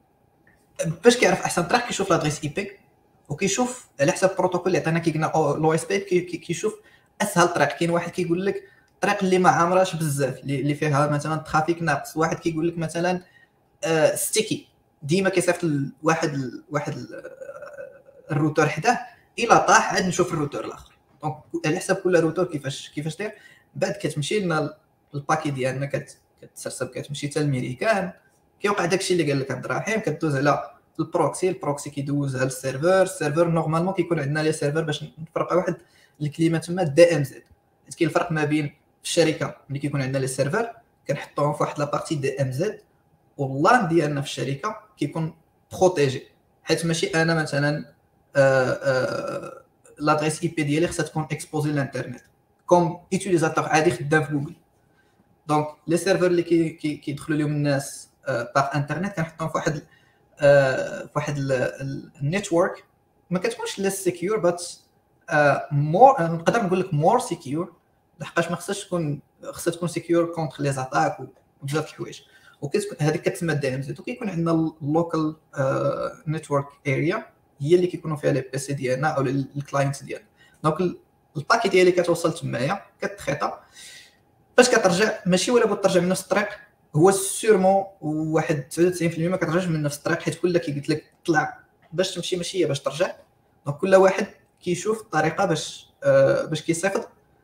Speaker 2: باش كيعرف احسن طريق كيشوف لادريس اي بي، وكيشوف على حساب البروتوكول اللي عطينا كي قلنا لو اس بي كيشوف اسهل طريق. كاين واحد كيقول لك الطريق اللي ما عامراش بزاف اللي فيها مثلا ترافيك ناقص، واحد كيقول لك مثلا آه ستيكي ديما كيصيفط واحد واحد الروتر حداه الا طاح عاد نشوف الروتر الاخر. دونك على حساب كل روتر كيفاش كيفاش داير. بعد كتمشي لنا الباكي ديالنا كتسرسب كتمشي حتى الميريكان، كيوقع داكشي اللي قال لك عبد الرحيم، كدوز على البروكسي، البروكسي كيدوز على السيرفر، السيرفر نورمالمون كيكون عندنا لي سيرفر باش نفرق واحد الكلمه تما دي ام زد. كاين الفرق ما بين في الشركه ملي كيكون عندنا لي سيرفر كنحطوهم في واحد لا بارتي دي ام زد، واللان ديالنا في الشركه كيكون بروتيجي، حيت ماشي انا مثلا لادريس اي بي ديالي خصها تكون اكسبوزي للانترنت كوم يوتيليزاتور عادي خدام في جوجل. دونك لي سيرفر اللي كيدخلوا لهم الناس باغ انترنت كنحطوهم في واحد في واحد النيتورك ما كتكونش لي سيكيور بات مور، نقدر نقول لك مور سيكيور، لحقاش ما خصهاش تكون خصها تكون سيكيور كونتر لي زاتاك وبزاف د الحوايج، وكتكون هذيك كتسمى دي ام زد. وكيكون عندنا اللوكال نيتورك اريا هي اللي كيكونوا فيها لي بي سي ديالنا او الكلاينت ديالنا. دونك الباكي ديالي كتوصل تمايا كتخيطها باش كترجع، ماشي ولا بغيت ترجع من نفس الطريق، هو سيرمون واحد تسعة وتسعين بالمية ما كترجعش من نفس الطريق، حيت كل كي قلت لك طلع باش تمشي ماشي هي باش ترجع. دونك كل واحد كيشوف الطريقه باش آه باش كيصيفط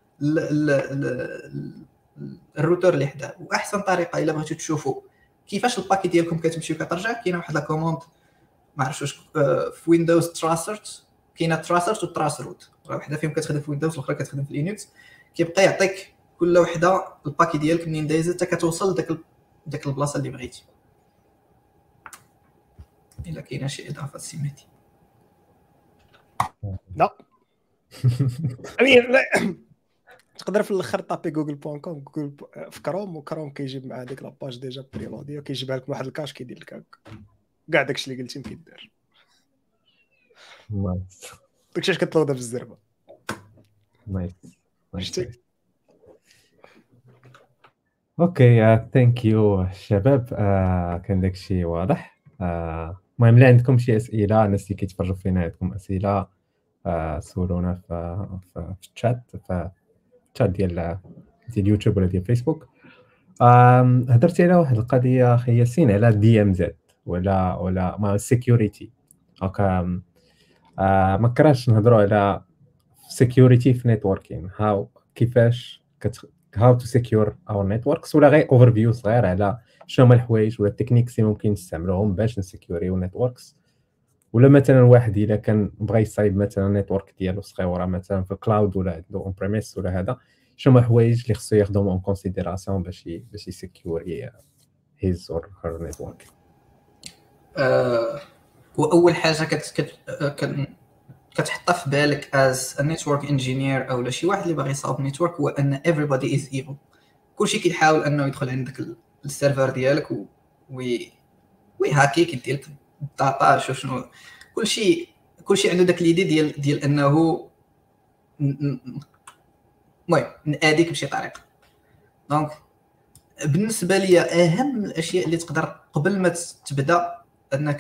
Speaker 2: الروتور اللي حداه. واحسن طريقه الا بغيتو تشوفوا كيفاش الباكي ديالكم كتمشي وكترجع، كاينه واحد لا كوموند ما عرفتش واش آه في ويندوز تراسرت، كاينه تراسرت وتراس روت، وحده فيهم كتخدم في ويندوز والاخرى كتخدم في لينكس، كيبقى يعطيك كل وحده الباكي ديالك منين دايزه حتى كتوصل لذاك داك البلاصه اللي بغيتي. الا كاينه شي اضافه سيمتي
Speaker 3: لا امين تقدر في الاخر طابي جوجل بوان كوم جوجل في كروم، وكروم كيجيب مع هذيك لاباج ديجا بريلودي وكيجيبها لك واحد الكاش كيدير لك كاع داكشي اللي قلتي كيدير.
Speaker 1: نايس
Speaker 3: داكشي اش كتلوضها في الزربه.
Speaker 1: نايس
Speaker 3: شتي
Speaker 1: اوكي ثانك يو شباب. آه كان داكشي واضح. المهم آه اللي عندكم شي اسئله، الناس اللي كيتفرجوا فينا عندكم اسئله آه سولونا في في الشات في الشات ديال ديال يوتيوب ولا ديال فيسبوك. آم هضرتي على واحد القضيه اخي ياسين على دي ام زد ولا ولا ما سيكيوريتي. هكا آه ما كرهتش نهضروا على سيكيوريتي في نيتوركين، هاو كيفاش كت how to secure our networks، ولا غير اوفر فيو صغير على شنو هما الحوايج ولا التكنيكس اللي ممكن نستعملوهم باش نسكيوريو نيتوركس. ولا مثلا واحد الا كان بغى يصايب مثلا نيتورك ديالو صغيره مثلا في الكلاود ولا عنده اون بريميس ولا هذا، شنو هما الحوايج اللي خصو ياخذهم اون كونسيديراسيون باش باش يسكيوري هيز اور هير نيتورك.
Speaker 2: آه واول حاجه كت كت كتحطها في بالك از نيتورك انجينير او شي واحد اللي باغي يصاوب نيتورك هو ان everybody is evil. كلشي كيحاول انه يدخل عندك السيرفر ديالك وي ويهاكيك يدير لك الداتا شوف شنو كلشي كلشي عنده داك ليدي ديال ديال انه المهم ناديك بشي طريقه. دونك بالنسبه لي اهم الاشياء اللي تقدر قبل ما تبدا انك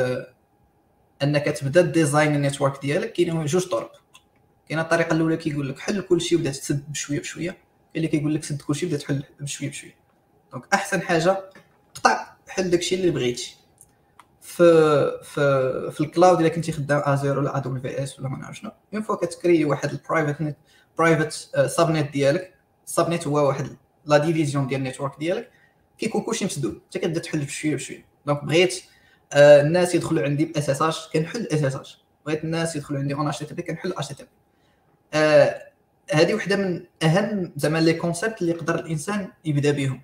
Speaker 2: انك تبدا ديزاين النيتورك ديالك، كاينين جوج طرق. كاينه الطريقه الاولى كيقول لك حل كلشي وبدا تسد بشويه بشويه، كاين اللي كيقول لك سد كلشي وبدا تحل بشويه بشويه. دونك احسن حاجه قطع حل داكشي اللي بغيتي. في في في الكلاود الا كنتي خدام ازير ولا ادبل في اس ولا ما نعرف شنو، اون فوا كتكري واحد البرايفت نت برايفت سب نت ديالك. السب نت هو واحد لا ديفيزيون ديال النيتورك ديالك، كيكون كلشي مسدود حتى كتبدا تحل بشويه بشويه. دونك بغيت آه الناس يدخلوا عندي باس اس اش كنحل اس اس اش، بغيت الناس يدخلوا عندي اون اتش تي بي كنحل اتش تي بي. آه هذه وحده من اهم زعما لي كونسيبت اللي يقدر الانسان يبدا بهم.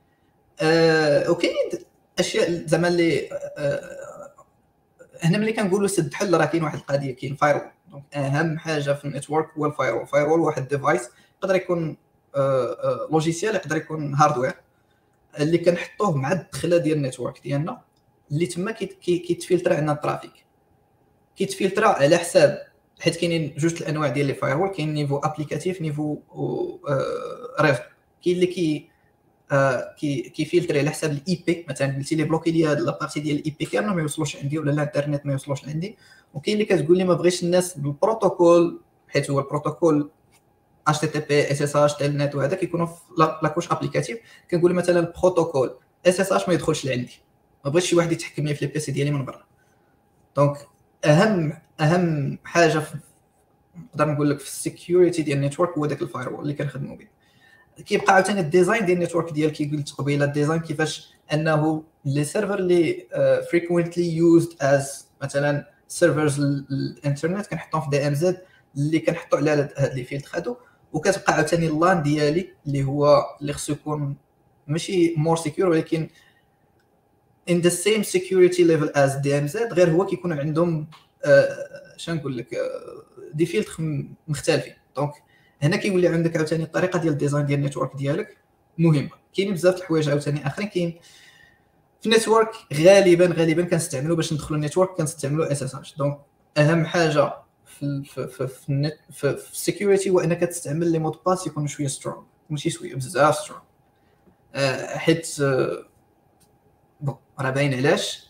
Speaker 2: آه وكاين اشياء زعما اللي آه هنا ملي كنقولوا سد حل راه كاين واحد القضيه، كاين فايرول. دونك اهم حاجه في النيتورك هو الفايرول. الفايرول واحد ديفايس يقدر يكون آه آه لوجيسيال، يقدر يكون هاردوير اللي كنحطوه مع الدخله ديال النيتورك ديالنا، اللي تما كيتفلتر عندنا الترافيك. كيتفلتر على حساب، حيت كاينين جوج الانواع ديال لي فايرول، كاين نيفو ابليكاتيف نيفو ريزو. كاين اللي كي كي كيفلتر على حساب الاي بي، مثلا قلتي لي بلوكي لي هاد لابارتي ديال الاي بي كامله ما يوصلوش عندي ولا الانترنت ما يوصلوش عندي. وكاين اللي كتقول لي ما بغيش الناس بالبروتوكول، حيت هو البروتوكول اتش تي تي بي اس اس اش تيلنت وهذا كيكونوا في لاكوش ابليكاتيف. كنقول مثلا البروتوكول اس اس اش ما يدخلش لعندي، ما بغيتش شي واحد يتحكم لي في لي بي سي ديالي من برا. دونك اهم اهم حاجه نقدر نقول لك في السيكيوريتي ديال النيتورك هو داك الفايرول اللي كنخدموا به. كيبقى عاوتاني الديزاين ديال النيتورك ديال كي قلت قبيله، الديزاين كيفاش انه لي سيرفر اللي فريكوينتلي يوزد از مثلا سيرفرز الانترنت كنحطهم في دي ام زد اللي كنحطوا على هاد لي فيلد خادو، وكتبقى عاوتاني اللان ديالي اللي هو اللي خصو يكون ماشي مور سيكيور ولكن in the same security level as دي ام زد، غير هو كيكون عندهم آه شنو نقول لك آه دي فيلتر مختلفين. دونك هنا كيولي عندك عاوتاني الطريقه ديال الديزاين ديال النيتورك ديالك مهمه. كاين بزاف د الحوايج عاوتاني اخرين كاين في النيتورك غالبا غالبا كنستعملوا باش ندخلوا النيتورك كنستعملوا اس اس اتش. دونك اهم حاجه في في في في النت في, في السيكيورتي هو انك تستعمل لي مود باس يكونوا شويه سترونغ، ماشي شويه بزاف سترونغ، أه حيت أه بون راه باين علاش.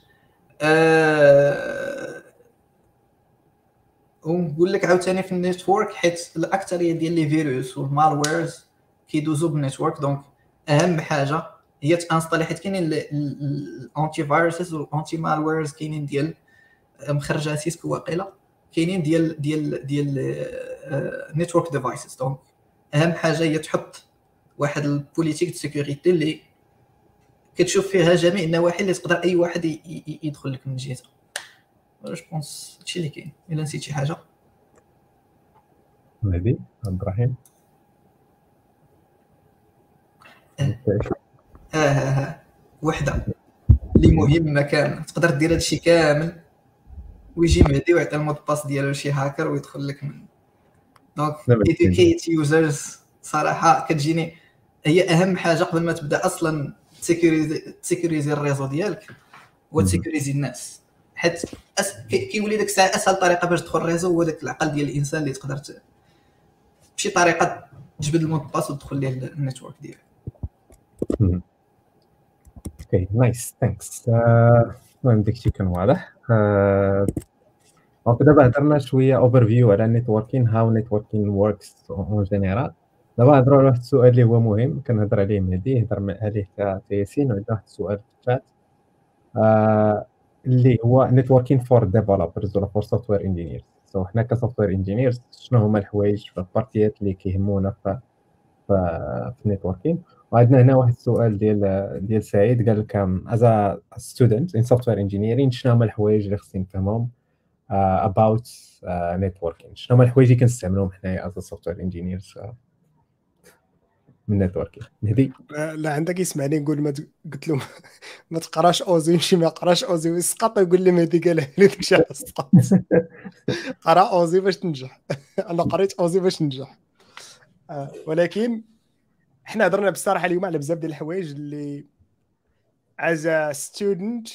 Speaker 2: أه ونقول لك عاوتاني في النيتورك حيت الاكثريه ديال لي فيروس والمالويرز كيدوزوا بالنيتورك. دونك اهم حاجه هي تانستالي، حيت كاينين الانتي فيروسز والانتي مالويرز كاينين ديال مخرجات سيسكو واقيلا، كاينين ديال ديال ديال نيتورك ديفايسز. دونك اهم حاجه هي تحط واحد البوليتيك دو سيكوريتي اللي كتشوف فيها جميع النواحي اللي تقدر اي واحد يدخل لك من جهه. جو بونس هادشي اللي كاين. الا نسيت شي حاجه
Speaker 1: مهدي عبد الرحيم.
Speaker 2: اه اه اه وحده اللي مهمه كامل تقدر دير هادشي كامل ويجي مهدي ويعطي المود باس ديالو لشي هاكر ويدخل لك من. دونك educate users صراحه كتجيني هي اهم حاجه قبل ما تبدا اصلا تسيكوريزي تسيكوريزي الريزو ديالك وتسيكوريزي الناس، حيت أس... كيولي داك الساعه اسهل طريقه باش تدخل الريزو هو داك العقل ديال الانسان اللي تقدر ت... بشي طريقه تجبد المود باس وتدخل ليه النيتورك ديالك.
Speaker 1: اوكي نايس ثانكس. المهم داكشي كان واضح. دونك دابا هضرنا شويه اوفر فيو على النيتوركين، هاو نيتوركين وركس اون جينيرال. دابا هضروا على واحد السؤال اللي هو مهم كنهضر عليه مهدي، هضر عليه حتى ياسين، وعندنا واحد السؤال في الشات آه اللي هو نيتوركين فور ديفلوبرز ولا فور سوفتوير انجينيرز. سو حنا كسوفتوير انجينيرز شنو هما الحوايج في البارتيات اللي كيهمونا في في النيتوركين؟ وعندنا هنا واحد السؤال ديال ديال سعيد قال لك از ستودنت ان سوفتوير انجينيرين شنو هما الحوايج اللي خصني نفهمهم Uh, about uh, networking؟ شنو هما الحوايج اللي كنستعملوهم حنايا as a software engineers uh, من networking؟ مهدي
Speaker 3: لا عندك يسمعني نقول ما قلت له ما تقراش اوزي يمشي ما يقراش اوزي ويسقط يقول لي مهدي قال لي داك الشيء سقط. قرا اوزي باش تنجح. انا قريت اوزي باش ننجح. uh, ولكن احنا هضرنا بصراحه اليوم على بزاف ديال الحوايج اللي as a student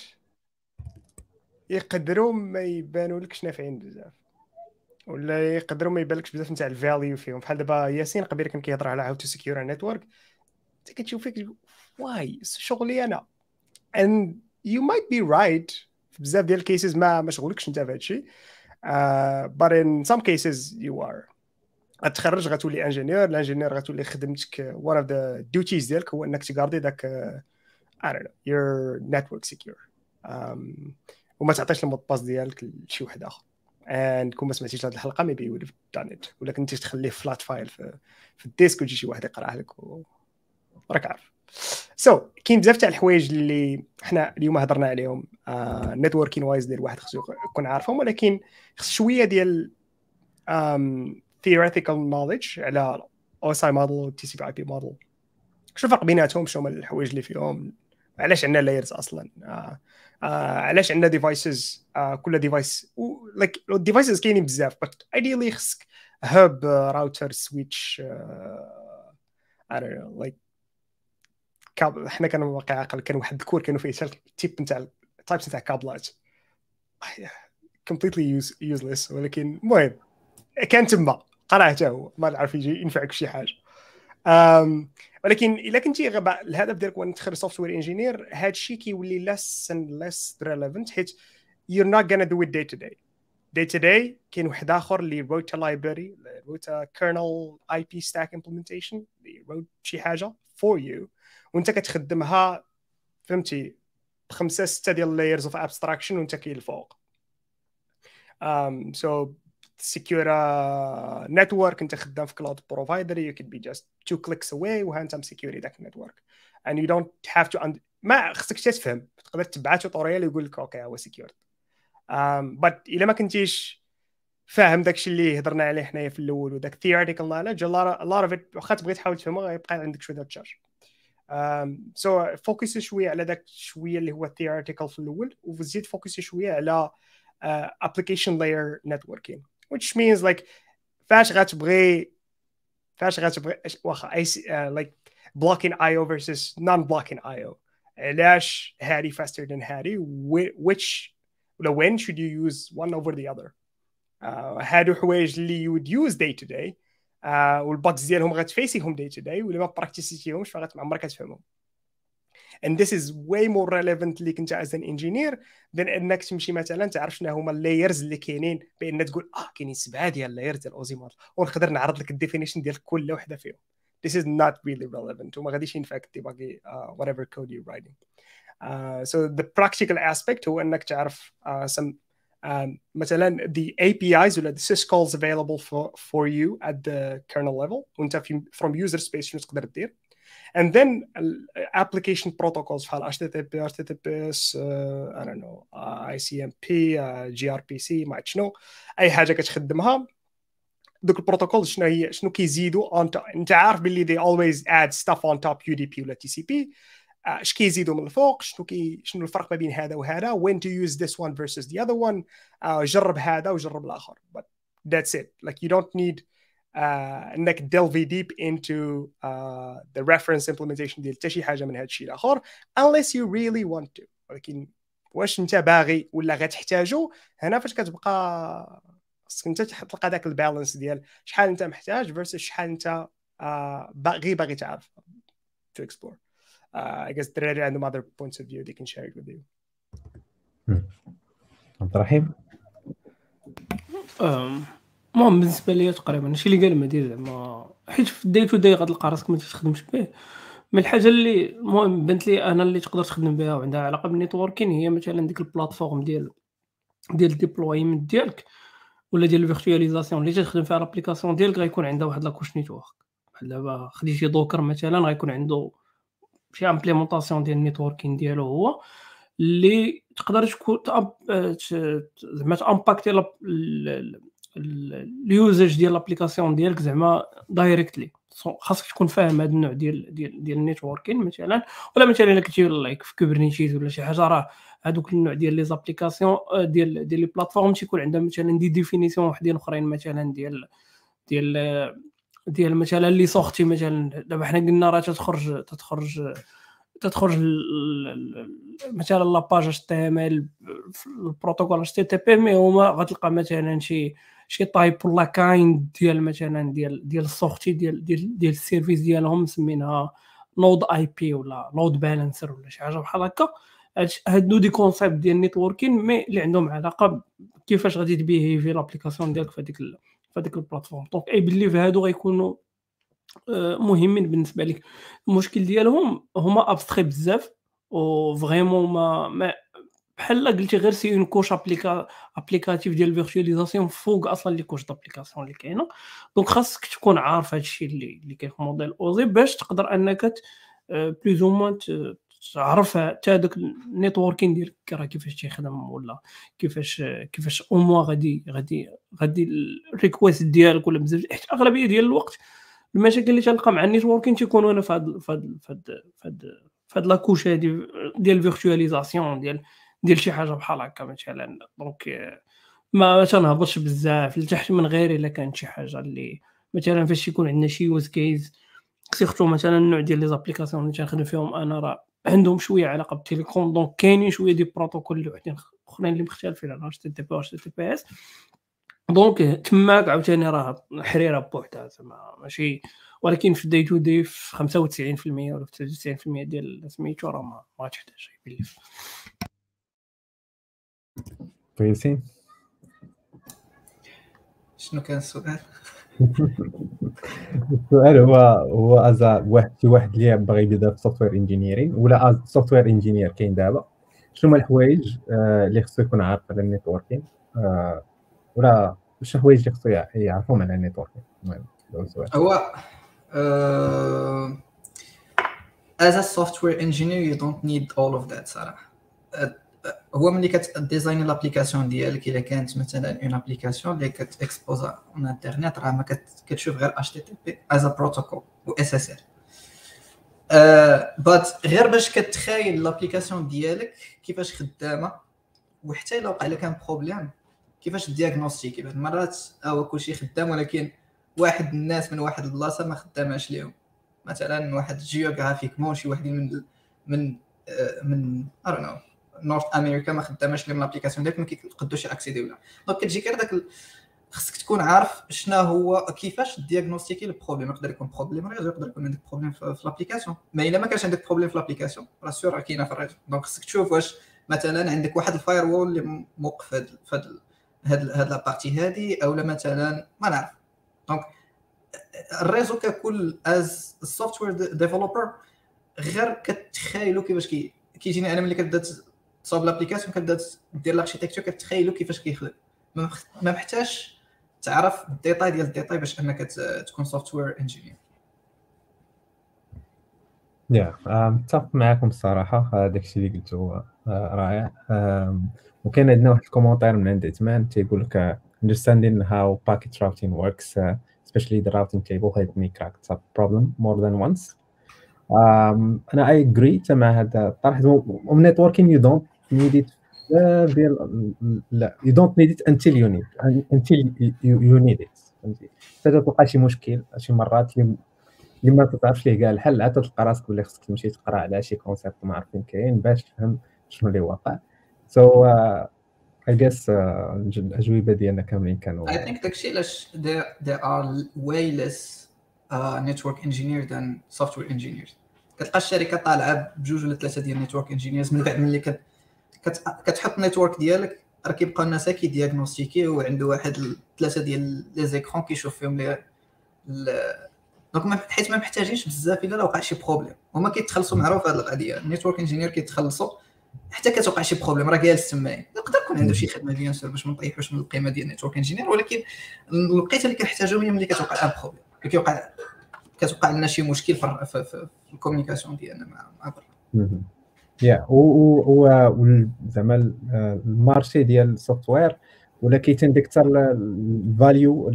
Speaker 3: يقدروا ما يبانوا لكش نافعين بزاف، ولا يقدروا ما يبانلكش بزاف نتاع الفاليو فيهم. بحال دابا ياسين قبيله كان كيهضر على هاو تو سكيور نيتورك، انت كتشوف فيك واي شغلي انا and you might be right في بزاف ديال الكيسز ما مشغولكش انت في هادشي. uh, but in some cases you are غتخرج غتولي انجينير، الانجينير غتولي خدمتك one of the duties ديالك هو انك تغاردي داك uh, I don't know your network secure um, وما تعطيش المود باس ديالك لشي واحد اخر. and كون ما سمعتيش هذه الحلقه ميبي يو ليف دان ات، ولا كنتي تخليه فلات فايل في, في الديسك ويجي شي واحد يقراه لك و... راك عارف. سو so, كاين بزاف تاع الحوايج اللي حنا اليوم هضرنا عليهم نيتوركين وايز ديال الواحد خصو يكون عارفهم، ولكن خص شويه ديال um, theoretical knowledge على او اس اي موديل و تي سي بي اي بي موديل. شنو الفرق بيناتهم؟ شنو هما الحوايج اللي فيهم؟ علاش عندنا لايرز اصلا؟ آه آه علاش عندنا ديفايسز؟ آه كل ديفايس لايك الديفايسز كاينين بزاف but ideally خصك هاب راوتر سويتش I don't know like كابل. حنا كانوا واقع عقل كان واحد الكور كانوا فيه تيب نتاع تايبس نتاع كابلات completely use, useless، ولكن المهم كان تما قراته هو ما نعرف يجي ينفعك شي حاجه. um, ولكن الا كنتي الهدف ديالك هو تخرج سوفتوير انجينير، هذا الشيء كيولي less and less relevant حيت you're not gonna do it day to day. day to day كاين واحد اخر اللي wrote a library wrote a kernel اي بي stack implementation اللي wrote شي حاجه for you وانت كتخدمها فهمتي بخمسه سته ديال layers of abstraction وانت كاين الفوق. um, so secure uh, network انت خدام في cloud provider you could be just two clicks away وها انت مسكيوري داك النتورك and you don't have to und- ما خصك تفهم تقدر تبعته طوريال يقول لك اوكي هو سكيورد. um, but الا ما كنتيش فاهم داكشي اللي هضرنا عليه حنايا في الاول وداك theoretical knowledge a lot of it واخا تبغي تحاول تفهمه غيبقى عندك شويه تشارج سو فوكس شويه على داك شويه اللي هو theoretical في الاول وزيد فوكس شويه على uh, application layer networking which means like فاش غتبغي فاش غتبغي واخا اي uh, like blocking I O versus non-blocking I O علاش هادي faster than هادي which ولا when should you use one over the other uh, هادو حوايج اللي you would use day to day uh, والباكس ديالهم غتفيسيهم day to day ولا ما براكتيسيتيهمش فغتما عمرك كتفهمهم and this is way more relevant ليك انت as an engineer than انك تمشي مثلا تعرف شنو هما اللايرز اللي كاينين بان تقول اه كاينين سبعه ديال اللايرز ديال الاوزيموت ونقدر نعرض لك الديفينيشن ديال كل وحده فيهم. This is not really relevant وما غاديش ينفعك ديباغي uh, whatever code you're writing. Uh, so the practical aspect هو انك تعرف uh, some um, مثلا the A P Is ولا the syscalls available for, for you at the kernel level وانت في from user space شنو تقدر دير. And then uh, application protocols بحال H T T P, H T T P S, uh, I don't know, uh, I C M P, uh, G R P C, ما عرفت شنو اي حاجه كتخدمها دوك البروتوكول شنو هي شنو كيزيدوا on top. انت عارف باللي they always add stuff on top U D P ولا T C P اش كيزيدوا من الفوق شنو كي شنو الفرق ما بين هذا وهذا when to use this one versus the other one uh, جرب هذا وجرب الاخر but that's it like you don't need uh, انك delve deep into uh, the reference implementation ديال حتى شي حاجه من هذا الشيء الاخر unless you really want to. ولكن واش انت باغي ولا غتحتاجو هنا فاش كتبقى خصك انت تلقى داك البالانس ديال شحال انت محتاج versus شحال انت uh, باغي باغي تعرف to explore. Uh, I guess there are random other points of view they can share it with you.
Speaker 1: عبد الرحيم
Speaker 4: المهم بالنسبه لي تقريبا الشيء اللي قال مدير زعما حيت في الداي تو داي غتلقى راسك ما تخدمش به من الحاجه اللي المهم بنت لي انا اللي تقدر تخدم بها وعندها علاقه بالنيتوركين هي مثلا ديك البلاتفورم ديال ديال الديبلويمنت ديالك ولا ديال الفيرتواليزاسيون اللي تخدم فيها الابليكاسيون ديالك غيكون عندها واحد لاكوش نيتورك بحال دابا خديتي دوكر مثلا غيكون عنده شي امبليمونطاسيون ديال النيتوركين ديالو هو اللي تقدر تكون زعما تامباكتي اليوزاج ديال الابليكاسيون ديالك زعما دايركتلي. خاصك تكون فاهم هذا النوع ديال ديال ديال النيتوركين مثلا ولا مثلا الا كنتي لايك في كوبرنيتيز ولا شي حاجه راه هذوك النوع ديال لي زابليكاسيون ديال ديال لي بلاتفورم تيكون عندها مثلا دي ديفينيسيون وحدين اخرين مثلا ديال ديال ديال مثلا اللي سورتي مثلا دابا حنا قلنا راه تتخرج تتخرج تتخرج مثلا لاباج اتش تي ام ال البروتوكول اتش تي تي بي مي هما غتلقى مثلا شي شي تايب ولا كايند ديال مثلا ديال ديال السورتي ديال ديال ديال السيرفيس ديالهم سميناها نود اي بي ولا نود بالانسر ولا شي حاجه بحال هكا. هادو دي كونسيبت ديال النيتوركين مي اللي عندهم علاقه كيفاش غادي تبيهي في الابليكاسيون ديالك في هذيك في هذيك البلاتفورم. دونك اي باللي في هادو غيكونوا مهمين بالنسبه لك. المشكل ديالهم هما ابستري بزاف و فريمون ما, ما بحال قلتي غير سي اون كوش ابليكا ابليكاتيف ديال الفيرتواليزاسيون فوق اصلا لي كوش دابليكاسيون اللي كاينه. دونك خاصك تكون عارف هادشي اللي اللي كاين في موديل اوزي باش تقدر انك بلوز او موان تعرف حتى داك النيتوركين ديالك راه كيفاش تيخدم ولا كيفاش كيفاش او موا غادي غادي غادي الريكويست ديالك ولا بزاف. حيت اغلبيه ديال الوقت المشاكل اللي تلقى مع النيتوركين تيكونوا هنا في هاد في هاد في هاد في هاد لاكوش هادي ديال الفيرتواليزاسيون ديال ديال شي حاجه بحال هكا مثلا. دونك ما تنهبطش بزاف لتحت من غير الا كانت شي حاجه اللي مثلا فاش يكون عندنا شي يوز كيس سيرتو مثلا النوع ديال لي زابليكاسيون اللي تنخدم فيهم انا راه عندهم شويه علاقه بالتليكوم. دونك كاينين شويه دي بروتوكول اللي وحدين اخرين اللي مختلفين على اتش تي تي بي و اتش تي تي بي اس. دونك تماك عاوتاني راه حريره بوحدها زعما ماشي ولكن في الداي تو داي في خمسة وتسعين بالمية ولا في ثلاثة وتسعين بالمية ديال سميتو راه ما ما تحتاج شي بليف.
Speaker 1: كويسين.
Speaker 2: شنو كان السؤال؟
Speaker 1: السؤال هو هو ازا واحد شي واحد اللي باغي يبدا في سوفتوير انجينيرين ولا از سوفتوير انجينير كاين دابا شنو هما الحوايج اللي خصو يكون عارف على النيتوركين ولا شنو الحوايج اللي خصو يعرفهم على النيتوركين. المهم
Speaker 2: هو uh, as a software engineer you don't need all of that صراحه. هو ملي كتديزايني لابليكاسيون ديالك الا كانت مثلا اون ابليكاسيون اللي كتاكسبوزا اون انترنت راه ما كتشوف غير اتش تي تي بي از بروتوكول و اس اس ال بات غير باش كتخايل لابليكاسيون ديالك كيفاش خدامه وحتى الا وقع لك كان بروبليم كيفاش دياغنوستيكي. بعض المرات هو كلشي خدام ولكن واحد الناس من واحد البلاصه ما خداماش ليهم، مثلا واحد جيوغرافيكمون شي واحد من من من I don't know نورث امريكا ما خداماش لهم لابليكاسيون ديالك ما كيقدوش اكسيديو لها. دونك كتجيك غير داك خصك تكون عارف شنو هو كيفاش دياغنوستيكي البروبليم. يقدر يكون بروبليم ريزو، يقدر يكون عندك بروبليم في لابليكاسيون، ما الا ما كانش عندك بروبليم في لابليكاسيون راه سور كاينه في الريزو. دونك خصك تشوف واش مثلا عندك واحد الفاير وول اللي موقف هاد هاد هاد هاد لابارتي هادي اولا مثلا ما نعرف. دونك الريزو ككل از سوفتوير ديفلوبر غير كتخيلوا كيفاش كي كيجيني انا ملي كتبدا تصاوب لابليكاسيون كتبدا دير لاركتيكتور كتخيلوا كيفاش كيخدم، ما محتاجش تعرف الديتاي ديال الديتاي باش انك تكون سوفتوير انجينير.
Speaker 1: يا متفق معكم الصراحه، داكشي اللي قلتو رائع. وكاين عندنا واحد الكومونتير من عند عثمان تيقول لك understanding how packet routing works uh, especially the routing table helped me crack the problem more than once. um, أنا I agree مع هذا الطرح. و networking you don't need it uh, لا you don't need it until you need until you, you need it. فهمتي حتى تلقى شي مشكل شي مرات اللي ما تعرفش ليه كاع الحل عاد تلقى راسك ولا خصك تمشي تقرا على شي كونسيبت ما عارفين كاين باش تفهم شنو اللي واقع. so uh, I guess uh, الأجوبة ديالنا كاملين كانوا
Speaker 2: I think داكشي علاش there, there are way less uh, network engineer than software engineers. كتلقى الشركه طالعه بجوج ولا ثلاثه ديال network engineers من بعد ملي كت كتحط نيتورك ديالك راه كيبقاو الناس كيدياغنوستيكي وعنده واحد ثلاثه ديال لي زيكرون كيشوف فيهم لي دونك ما حيت ما محتاجينش بزاف الا وقع شي بروبليم. هما كيتخلصوا معروف هذه القضيه النيتورك انجينير كيتخلصوا حتى كتوقع شي بروبليم راه جالس تما. يقدر يكون عنده شي خدمه بيان سور باش ما نطيحوش من القيمه ديال النيتورك انجينير، ولكن الوقيته اللي كنحتاجو هي ملي كتوقع ان بروبليم كيوقع كتوقع لنا شي مشكل في, في, في الكومونيكاسيون ديالنا مع مع برا.
Speaker 1: يا و زعما المارشي ديال السوفتوير ولا كيتندك حتى الفاليو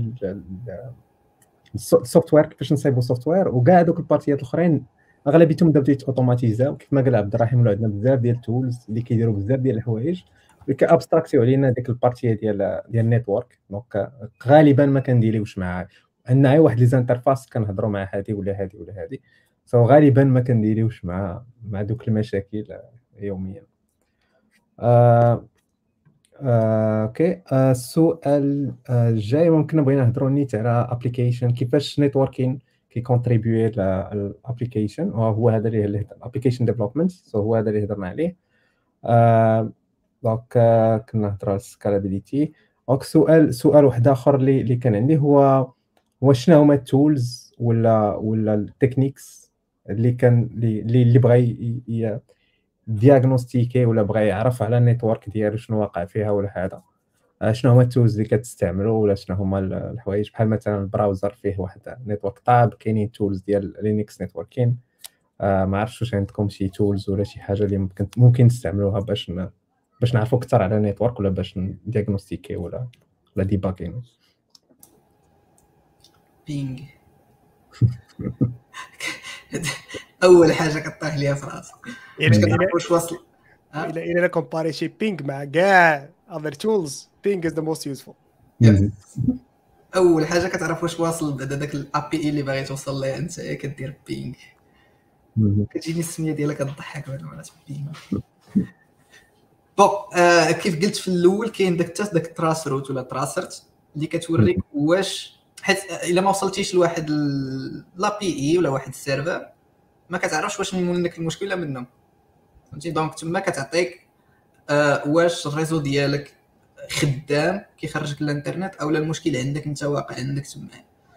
Speaker 1: السوفتوير كيفاش نصايبوا السوفتوير وكاع دوك البارتيات الاخرين اغلبيتهم بداو تيتوماتيزاو كيف ما قال عبد الرحيم. ولا عندنا بزاف ديال التولز اللي كيديروا بزاف ديال الحوايج وكابستراكتيو علينا ديك البارتيه ديال ديال النيتورك. دونك غالبا ما كنديريوش مع عندنا غير واحد لي زانترفاس كنهضروا مع هذه ولا هذه ولا هذه، سو غالبا ما كنديريوش مع مع دوك المشاكل يوميا. آه اوكي آه السؤال الجاي ممكن بغينا نهضروا نيت على ابليكيشن كيفاش نيتوركين كيكونتريبيوي للابليكيشن وهو هذا اللي الابليكيشن ديفلوبمنت. سو هو هذا اللي هضرنا عليه. آه دونك كنا نهضروا على السكالابيليتي. دونك سؤال سؤال واحد اخر اللي اللي كان عندي هو واش شنو هما التولز ولا ولا التكنيكس اللي كان اللي اللي بغى دياغنوستيكي ولا بغى يعرف على النيتورك ديالو شنو واقع فيها ولا هذا شنو هما التولز اللي كتستعملوا ولا شنو هما الحوايج بحال مثلا البراوزر فيه واحد نيتورك طاب كاينين تولز ديال لينكس نيتوركين. آه ما عرفتش واش عندكم شي تولز ولا شي حاجه اللي ممكن ممكن تستعملوها باش ن... باش نعرفوا اكثر على النيتورك ولا باش ندياغنوستيكي ولا ولا ديباغين.
Speaker 2: بينغ اول حاجه كطيح ليها في راسك باش كنعرف واش واصل.
Speaker 3: الى الى كومباري شي بينغ مع كاع other tools ping is the most useful.
Speaker 2: اول حاجه كتعرف واش واصل بعدا داك الاب اي اللي باغي توصل ليه انت كدير بينغ. كتجيني السميه ديالها كتضحك بعدا مرات بينغ. بون آه كيف قلت في الاول كاين داك التاس داك تراس روت ولا تراسرت اللي كتوريك واش حيت الا ما وصلتيش لواحد لا بي اي ولا واحد السيرفر ما كتعرفش واش منك المشكله منهم. فهمتي دونك تما كتعطيك آه واش الريزو ديالك خدام كيخرجك للانترنت اولا المشكل عندك انت واقع عندك تما.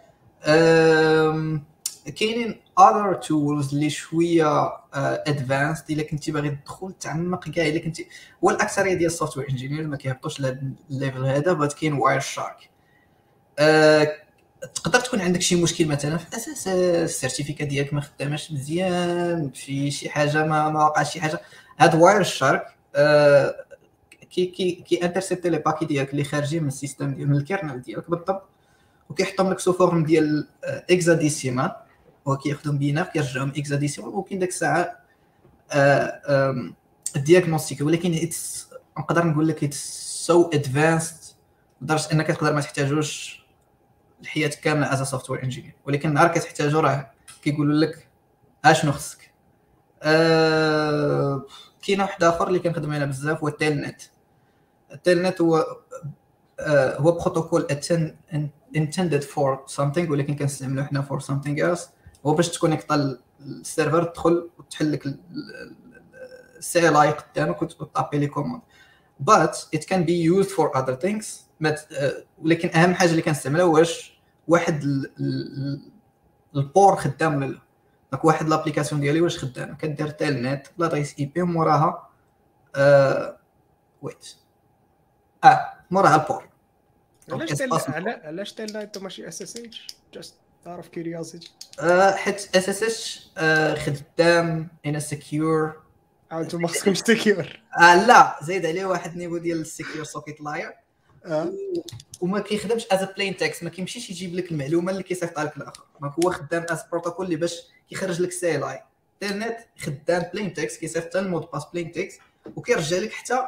Speaker 2: آه كاينين other tools اللي شويه ادفانسد الا كنتي باغي تدخل تعمق كاع الا كنتي هو الاكثريه ديال السوفتوير انجينير ما كيهبطوش لهذا الليفل هذا. بات كاين واير شارك. آه تقدر تكون عندك شي مشكل مثلا في اساس السيرتيفيكات ديالك ما خداماش مزيان شي شي حاجه ما ما وقعش شي حاجه. هاد واير شارك آه كي كي كي انترسيبتي لي باكي ديالك اللي خارجين من السيستم ديال من الكيرنل ديالك بالضبط، وكيحطهم لك سو فورم ديال اكزاديسيمال، وكياخذهم بينار كيرجعهم اكزاديسيمال، وكاين داك الساعه الدياغنوستيك. ولكن اتس نقدر نقول لك اتس سو ادفانسد لدرجه انك تقدر ما تحتاجوش الحياه كامله از سوفتوير انجينير، ولكن نهار كتحتاجو راه كيقولوا لك اشنو خصك. أه كاين واحد اخر اللي كنخدم عليه بزاف هو التيلنت. التيلنت هو أه هو بروتوكول intended for something، ولكن كنستعملوه حنا for something else. هو باش تكونيكطا السيرفر تدخل وتحل لك السي ال اي قدامك وتطابي لي كوموند، but it can be used for other things. ولكن اهم حاجه اللي كنستعملها واش واحد البور خدام ولا لا. داك واحد لابليكاسيون ديالي واش خدامه، كدير تيلنت لادريس اي بي موراها أه... ويت اه موراها البور.
Speaker 3: علاش تيل علاش تيلنت ماشي اس اس اتش؟ just out of curiosity.
Speaker 2: أه حيت اس اس اتش خدام ان سكيور.
Speaker 3: انتو ما خصكمش سكيور.
Speaker 2: اه لا زايد عليه واحد نيفو ديال السكيور سوكيت لاير،
Speaker 3: اه
Speaker 2: وما كيخدمش از بلين تكست، ما كيمشيش يجيب لك المعلومه اللي كيصيفطها لك الاخر. ما هو خدام از بروتوكول اللي باش كيخرج لك سي ال اي. الانترنت خدام بلين تكست، كيصيفط المود باس بلين تكست وكيرجع لك حتى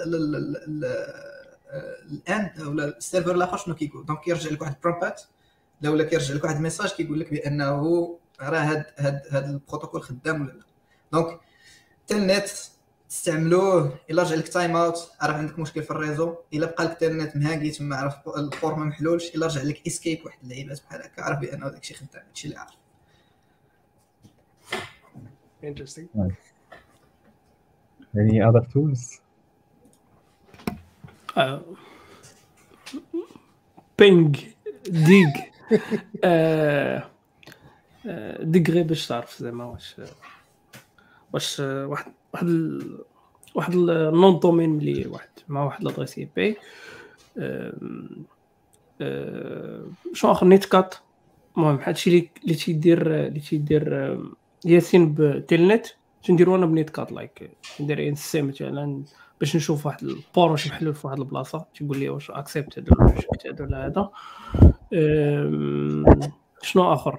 Speaker 2: الان ولا السيرفر الاخر شنو كيقول. دونك كيرجع لك واحد برومبات لا ولا كيرجع لك واحد ميساج كيقول لك بانه راه هاد هاد هاد البروتوكول خدام ولا لا. دونك الانترنت تستعملوه الا رجع لك تايم اوت، عرف عندك مشكل في الريزو، الا بقى لك الانترنت مهاقي تما عرف الفور ما محلولش، الا رجع لك اسكيب واحد اللعيبات بحال هكا عرف بانه داكشي خدام، هادشي اللي عارف.
Speaker 3: interesting.
Speaker 1: Any other tools?
Speaker 4: بينج ديغ ديغري باش تعرف زعما واش واش واحد واحد ال... واحد النون دومين ملي واحد مع واحد لادريس اي بي شنو اخر نيت كات. المهم هادشي اللي اللي تيدير اللي تيدير ياسين بتيلنت تنديرو انا بنيت كات لايك ندير ان سي مثلا باش نشوف واحد البور واش محلول في واحد البلاصه تيقول لي واش اكسبت ولا واش ريجكت ولا هذا. شنو اخر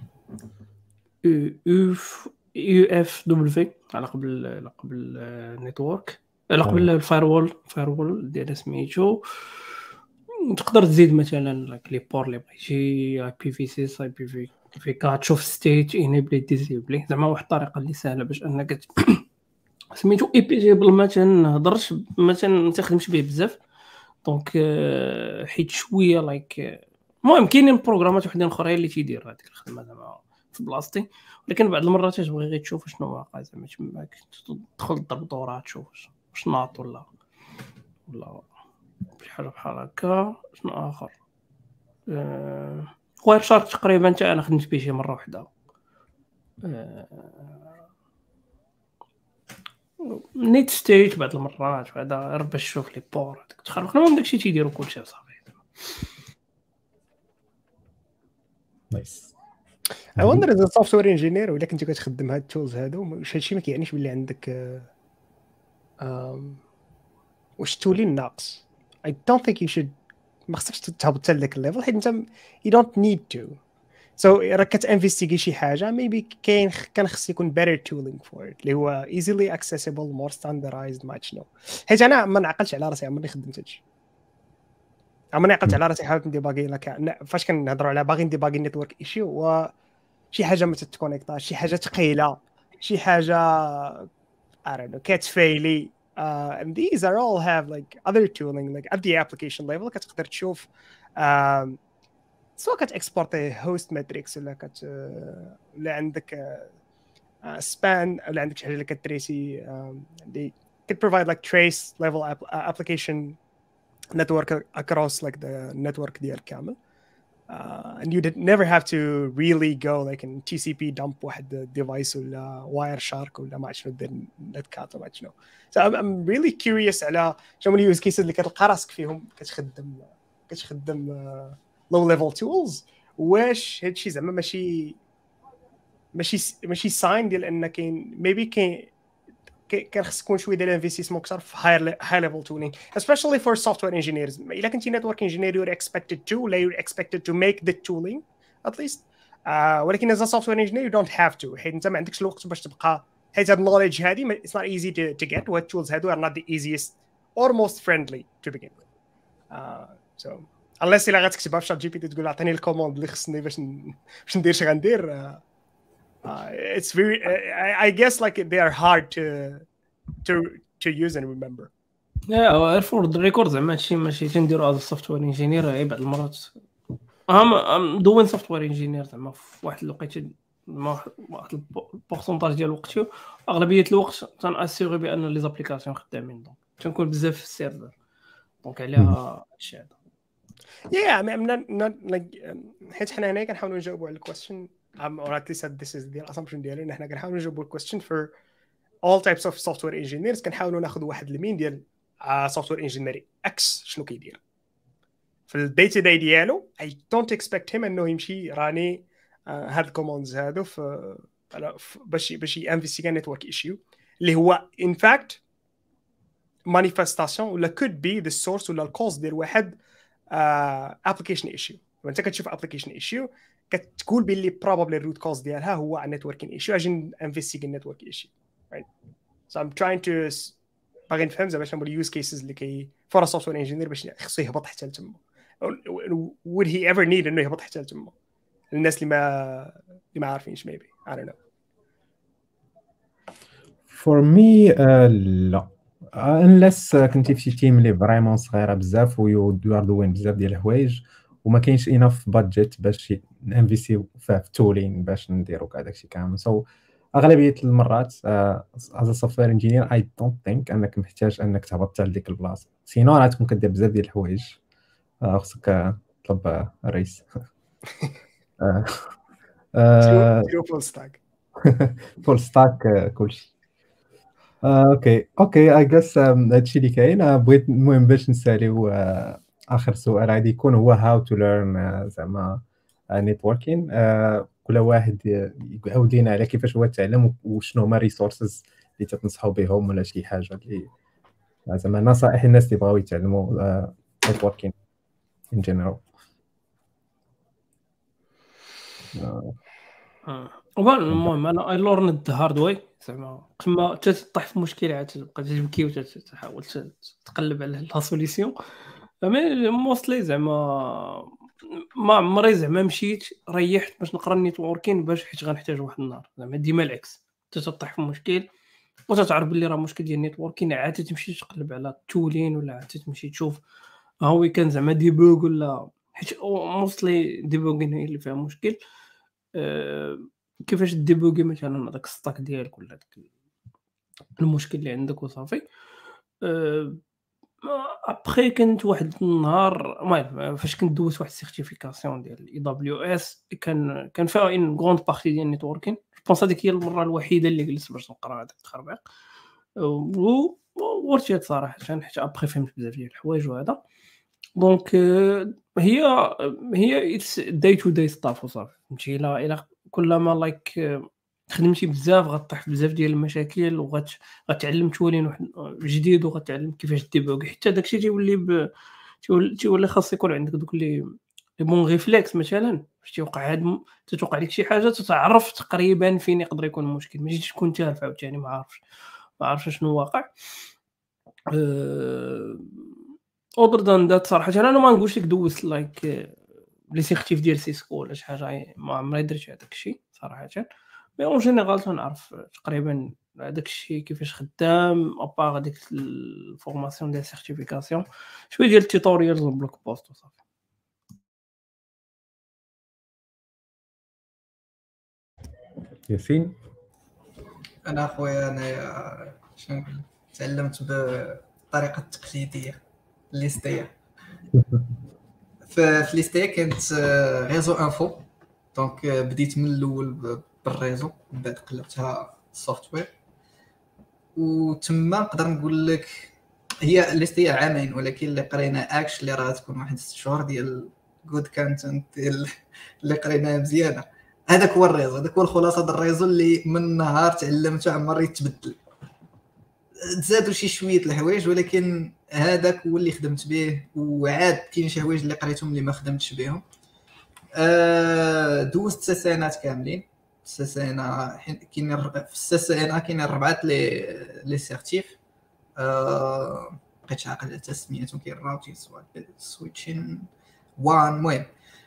Speaker 4: يو يو اف دبليو على قبل على قبل نيتورك على قبل الفايروول فايروول ديال سميتو. تقدر تزيد مثلا لايك لي بور لي بغيتي اي بي في سي اي بي في في كتشوف ستيت انيبلي ديزيبلي زعما واحد الطريقه اللي سهله باش انك سميتو اي بي جيبل ما تنهضرش ما تنخدمش به بزاف. دونك حيت شويه لايك المهم كاينين بروغرامات وحدين اخرين اللي تيدير هذيك الخدمه زعما في بلاصتي، ولكن بعض المرات تبغي غير تشوف شنو واقع زعما تماك تدخل تضرب دورات تشوف واش ناط ولا ولا شي حاجه بحال هكا. شنو اخر أه... واير شارك تقريبا حتى انا خدمت به شي مره واحده. أه... نيت ستيت بعض المرات هذا غير باش تشوف لي بور هذاك تخرج المهم داكشي تيديروا كلشي صافي.
Speaker 1: نايس.
Speaker 3: I wonder as a software engineer ولا كنتي كتخدم هاد التولز هادو واش هادشي ما كيعنيش بلي عندك أم... واش تولين ناقص. I don't think you should ما خصكش تهبط حتى لذاك الليفل حيت انت you don't need to. So راك كتانفستيغي شي حاجه maybe كاين كان خص يكون better tooling for it اللي هو easily accessible more standardized ما شنو. حيت انا ما نعقلش على راسي عمرني خدمت هادشي، عمرني عقلت على راسي حاولت نديباغي لك فاش كنهضروا على باغي نديباغي نيتورك ايشيو و شي حاجه ما تتكونيكطاش شي حاجه ثقيله شي حاجه I don't know كتفايلي uh, and these are all have like other tooling like at the application level كتقدر تشوف um, سواء كتاكسبورتي هوست ماتريكس ولا كت ولا عندك سبان ولا عندك شي حاجه اللي كتريسي اللي could provide like trace level application network across like the network ديال كامل. Uh, and you did never have to really go like in T C P dump واحد device ولا Wireshark ولا ما شنو دير netcat ولا شنو. So I'm, I'm really curious على شنو هما اليوز كيسز اللي كتلقى راسك فيهم كتخدم كتخدم uh, low level tools. واش هادشي زعما ماشي ماشي ماشي sign ديال ان كاين maybe كاين كنخص تكون شويه ديال الانفستيسمون اكثر في هاي هاي ليفل تولينغ especially for software engineers. الا كنتي network engineer you're expected to ولا you're expected to make the tooling at least uh, ولكن as a software engineer you don't have to حيت انت ما عندكش الوقت باش تبقى حيت هاد النوليدج هادي it's not easy to, to get. وهاد tools هادو are not the easiest or most friendly to begin with. uh, so unless الا غتكتبها في شات جي بي تي تقول عطيني الكوموند اللي خصني باش باش ندير اش غندير. uh, Uh, it's very uh, I, I guess like they are hard to to to use and remember.
Speaker 4: Yeah, for the record زعما هادشي ماشي تنديرو از سوفتوير انجينير. غير بعض المرات ام دوين سوفتوير انجينير زعما في واحد الوقيته واحد البورسونتاج ديال وقتي اغلبيه الوقت تناسيغي بان لي زابليكاسيون خدامين دونك تنكون بزاف في السيرفر دونك عليها هادشي هذا.
Speaker 3: Yeah, I mean, I'm not not like حيت حنا هنا كنحاولوا نجاوبوا على الكويستشن um, or at least this is the assumption ديالي ان حنا كنحاولوا نجاوبوا الكويستشن for all types of software engineers. كنحاولوا ناخذوا واحد المين ديال software engineer X شنو كيدير في الدي تو داي ديالو. I don't expect him انه يمشي راني هاد الكوماندز هادو في باش باش ينفستيغي نيتورك ايشيو اللي هو in fact manifestation ولا could be the source ولا الكوز ديال واحد uh, application issue. وانت كتشوف application issue كتقول باللي probably root cause ديالها هو networking issue. اجي investigate network issue, right? So I'm trying to باغي نفهم زعما شنو هما use cases اللي كي for a software engineer باش خصو يهبط حتى لتما. Would he ever need انه يهبط حتى لتما؟ الناس اللي ما اللي ما عارفينش maybe I don't know.
Speaker 1: For me uh, لا unless كنتي في شي تيم اللي فريمون صغيره بزاف و يو ار دوين بزاف ديال الحوايج وما كاينش انف بادجيت باش انفيستيو في تولين باش نديرو كاع داكشي كامل. سو so, اغلبيه المرات از سوفتوير انجينير اي دونت ثينك انك محتاج انك تهبط حتى لديك البلاصه سينو راه تكون كدير بزاف ديال الحوايج. خصك تطلب الرئيس
Speaker 3: فول ستاك
Speaker 1: فول ستاك كلشي. اوكي اوكي اي جاس هادشي اللي كاين. بغيت المهم باش نساليو اخر سؤال غادي يكون هو هاو تو ليرن زعما نيتوركين. كل واحد يعاود لينا على كيفاش هو تعلم وشنو هما الريسورسز اللي تتنصحوا بهم ولا شي حاجه اللي زعما نصائح الناس اللي بغاو يتعلموا نيتوركين ان جنرال.
Speaker 4: المهم انا اي لورن ذا هارد واي زعما كما تطيح في مشكل عاد تبقى تبكي وتحاول تقلب على لا سوليسيون. مي موستلي زعما ما عمري زعما مشيت ريحت باش نقرا النيتوركين باش حيت غنحتاج واحد النهار. زعما ديما العكس تطيح في مشكل وتتعرف بلي راه مشكل ديال النيتوركين عاد تمشي تقلب على التولين ولا عاد تمشي تشوف هو كان زعما ديبوغ ولا حيت موستلي ديبوغين هي اللي فيها مشكل. أه كيفاش ديبوغي مثلا هذاك الستاك ديالك ولا داك المشكل اللي عندك وصافي. أه ابري كنت واحد النهار المهم فاش كنت دوزت واحد السيرتيفيكاسيون ديال اي دبليو اس كان كان فيها ان غروند بارتي ديال النيتوركين. جو بونس هذيك هي المره الوحيده اللي جلست باش نقرا هذاك التخربيق و ورتيت صراحه حيت ابري فهمت بزاف ديال الحوايج وهذا. دونك هي هي داي تو داي ستاف وصافي فهمتي. الى الى كلما لايك خدمتي بزاف غطيح بزاف ديال المشاكل وغتعلم تولين جديد وغتعلم كيفاش ديبوغ حتى داكشي تيولي ب... تيولي خاص يكون عندك دوك لي لي بون ريفلكس مثلا فاش تيوقع عاد تتوقع لك شي حاجه تتعرف تقريبا فين يقدر يكون المشكل ماشي تكون تعرف عاوتاني ما عارفش ما عارفش شنو واقع. أه... اوردر دان دات صراحه انا ما نقولش لك دوزت لايك لي سيرتيف ديال سيسكو ولا شي حاجه ما عمري درت هذاك الشيء صراحه. مي اون جينيرال تنعرف تقريبا هذاك الشيء كيفاش خدام ابار هذيك الفورماسيون ديال سيرتيفيكاسيون شويه ديال التوتوريالز والبلوك بوست وصافي.
Speaker 1: ياسين
Speaker 2: انا اخويا انا شنو نقول تعلمت بالطريقه التقليديه ليستيا. في ليستيا كانت ريزو انفو دونك بديت من الاول بالريزو من بعد قلبتها سوفتوير وتما نقدر نقول لك هي ليستيا عامين ولكن اللي قرينا اكش اللي راه تكون واحد ست شهور ديال جود كونتنت ديال اللي قريناه مزيانه. هذاك هو الريزو هذاك هو الخلاصه ديال الريزو اللي من نهار تعلمته عمر يتبدل. تزادوا شي شويه الحوايج ولكن هذاك هو اللي خدمت به وعاد كاين شي حوايج اللي قريتهم اللي ما خدمتش بهم. أه دوزت سنوات كاملين سنه كاين في السنه كاين اربعه لي لي سيرتيف أه بقيت عاقل على تسميتهم كاين راوتين سويتشين وان. المهم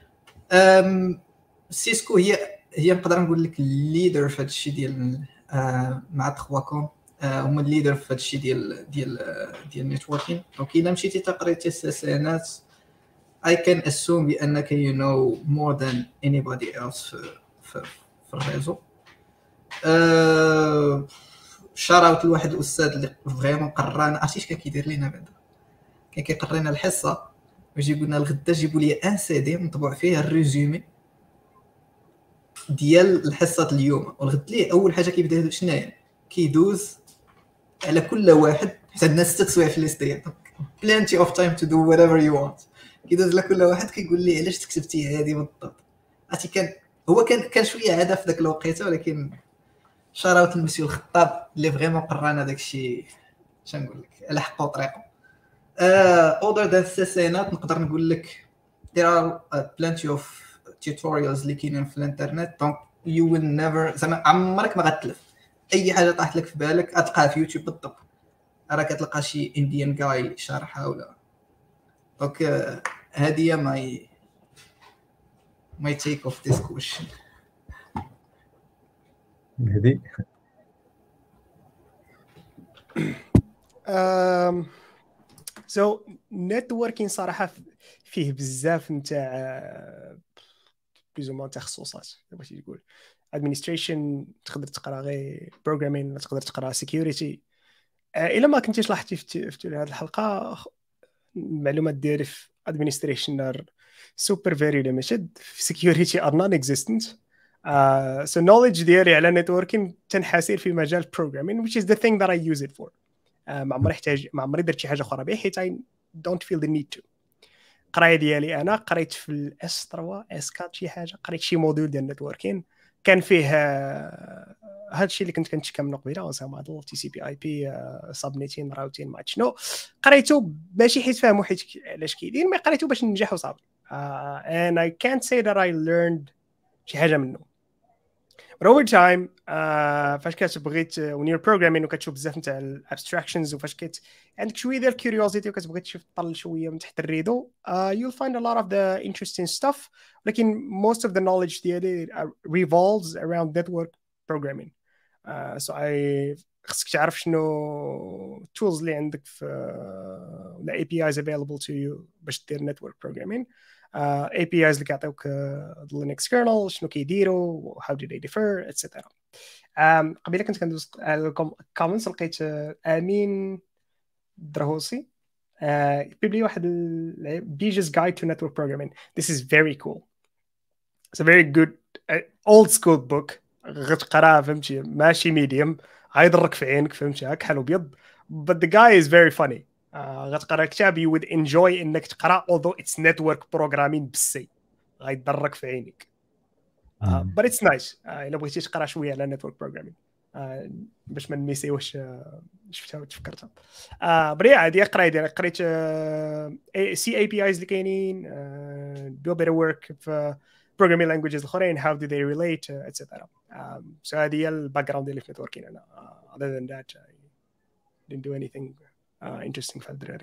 Speaker 2: سيسكو هي هي نقدر نقول لك الليدر في هذا الشيء ديال آه مع تخواكم آه هما الليدر في هذا الشيء ديال ديال ديال النيتوركين. دونك الا مشيتي تقريتي السنوات I can assume بانك you know more than anybody else في في, في الريزو. آه شاراوت لواحد الاستاذ اللي فريمون قرانا عرفتي اش كيدير لينا بعدا كان كيقرينا الحصه ويجيب لنا الغدا جيبوا لي ان سي دي مطبوع فيه الريزومي ديال الحصه اليوم والغد ليه اول حاجه كيبدا شنو هي كيدوز على كل واحد حتى الناس تسوي في ليستيات plenty of time to do whatever you want. كيدوز على كل واحد كيقول لي علاش كتبتي هذه بالضبط. عرفتي كان هو كان كان شويه عاده في ذاك الوقيته ولكن شراوت المسيو الخطاب اللي فريمون قرانا داك الشيء شنقول لك على حقه وطريقه. اوردر ذات سيسينات نقدر نقول لك there are plenty of tutorials اللي كاينين في الانترنت. دونك you will never زعما عمرك ما غتلف اي حاجه طاحت لك في بالك غتلقاها في يوتيوب بالضبط. راه كتلقى شي انديان جاي شارحها ولا دونك هذه هي ماي ماي تيك اوف ذيس كويشن.
Speaker 1: مهدي
Speaker 3: um so networking صراحه فيه بزاف نتاع بليزوما تخصصات بغيتي تقول administration تقدر تقرا غير programming تقدر تقرا security. الا ما كنتيش لاحظتي في هذه الحلقه المعلومات ديالي في administration are super very limited في security are non-existent. uh, so knowledge ديالي على networking تنحاسير في مجال programming which is the thing that I use it for. uh, ما عمري احتاج ما عمري درت شي حاجه اخرى به حيت I don't feel the need to. قرايه ديالي انا قريت في الاس ثلاثة اس أربعة شي حاجه قريت شي موديول ديال النتوركين كان فيه هذا الشيء اللي كنت كنتكلم منه قبيله زعما هذا تي سي بي اي بي سبنيتين راوتين ما شنو قريته ماشي حيت فاهمو حيت علاش كيدير ما قريته باش ننجح وصافي. uh, and I can't say that I learned شي حاجه منه. but over time uh, فاش كتبغي when you're programming وكتشوف بزاف نتاع الابستراكشنز وفاش كت عندك شويه ديال الكيوريوزيتي وكتبغي تشوف تطل شويه من تحت الريدو uh, you'll find a lot of the interesting stuff لكن most of the knowledge ديالي revolves around network programming. uh, so I خصك تعرف شنو tools اللي عندك في uh, the A P Is available to you باش دير network programming. Uh, A P Is اللي كيعطيوك uh, Linux kernel شنو كيديروا how do they differ et cetera. um, قبيله كنت كندوز على الكومنتس لقيت uh, امين درهوسي uh, بيبلي واحد Beja's Guide to Network Programming. This is very cool. It's a very good uh, old school book غتقرا فهمتي ماشي ميديوم غيضرك في عينك فهمتي هاك حلو بيض but the guy is very funny. uh, غتقرا كتاب you would enjoy انك تقرا although it's network programming بالسي غيضرك في عينيك. uh, but it's nice uh, الا بغيتي تقرا شويه على network programming uh, باش ما نميسي واش uh, شفتها وتفكرتها. uh, but yeah هذه قرايه ديال قريت uh, C A P Is اللي كاينين uh, do better work في programming languages الاخرين how do they relate uh, et cetera. um, so هذه هي الباك جراوند ديالي في networking انا uh, other than that I didn't do anything uh, interesting في الدراري.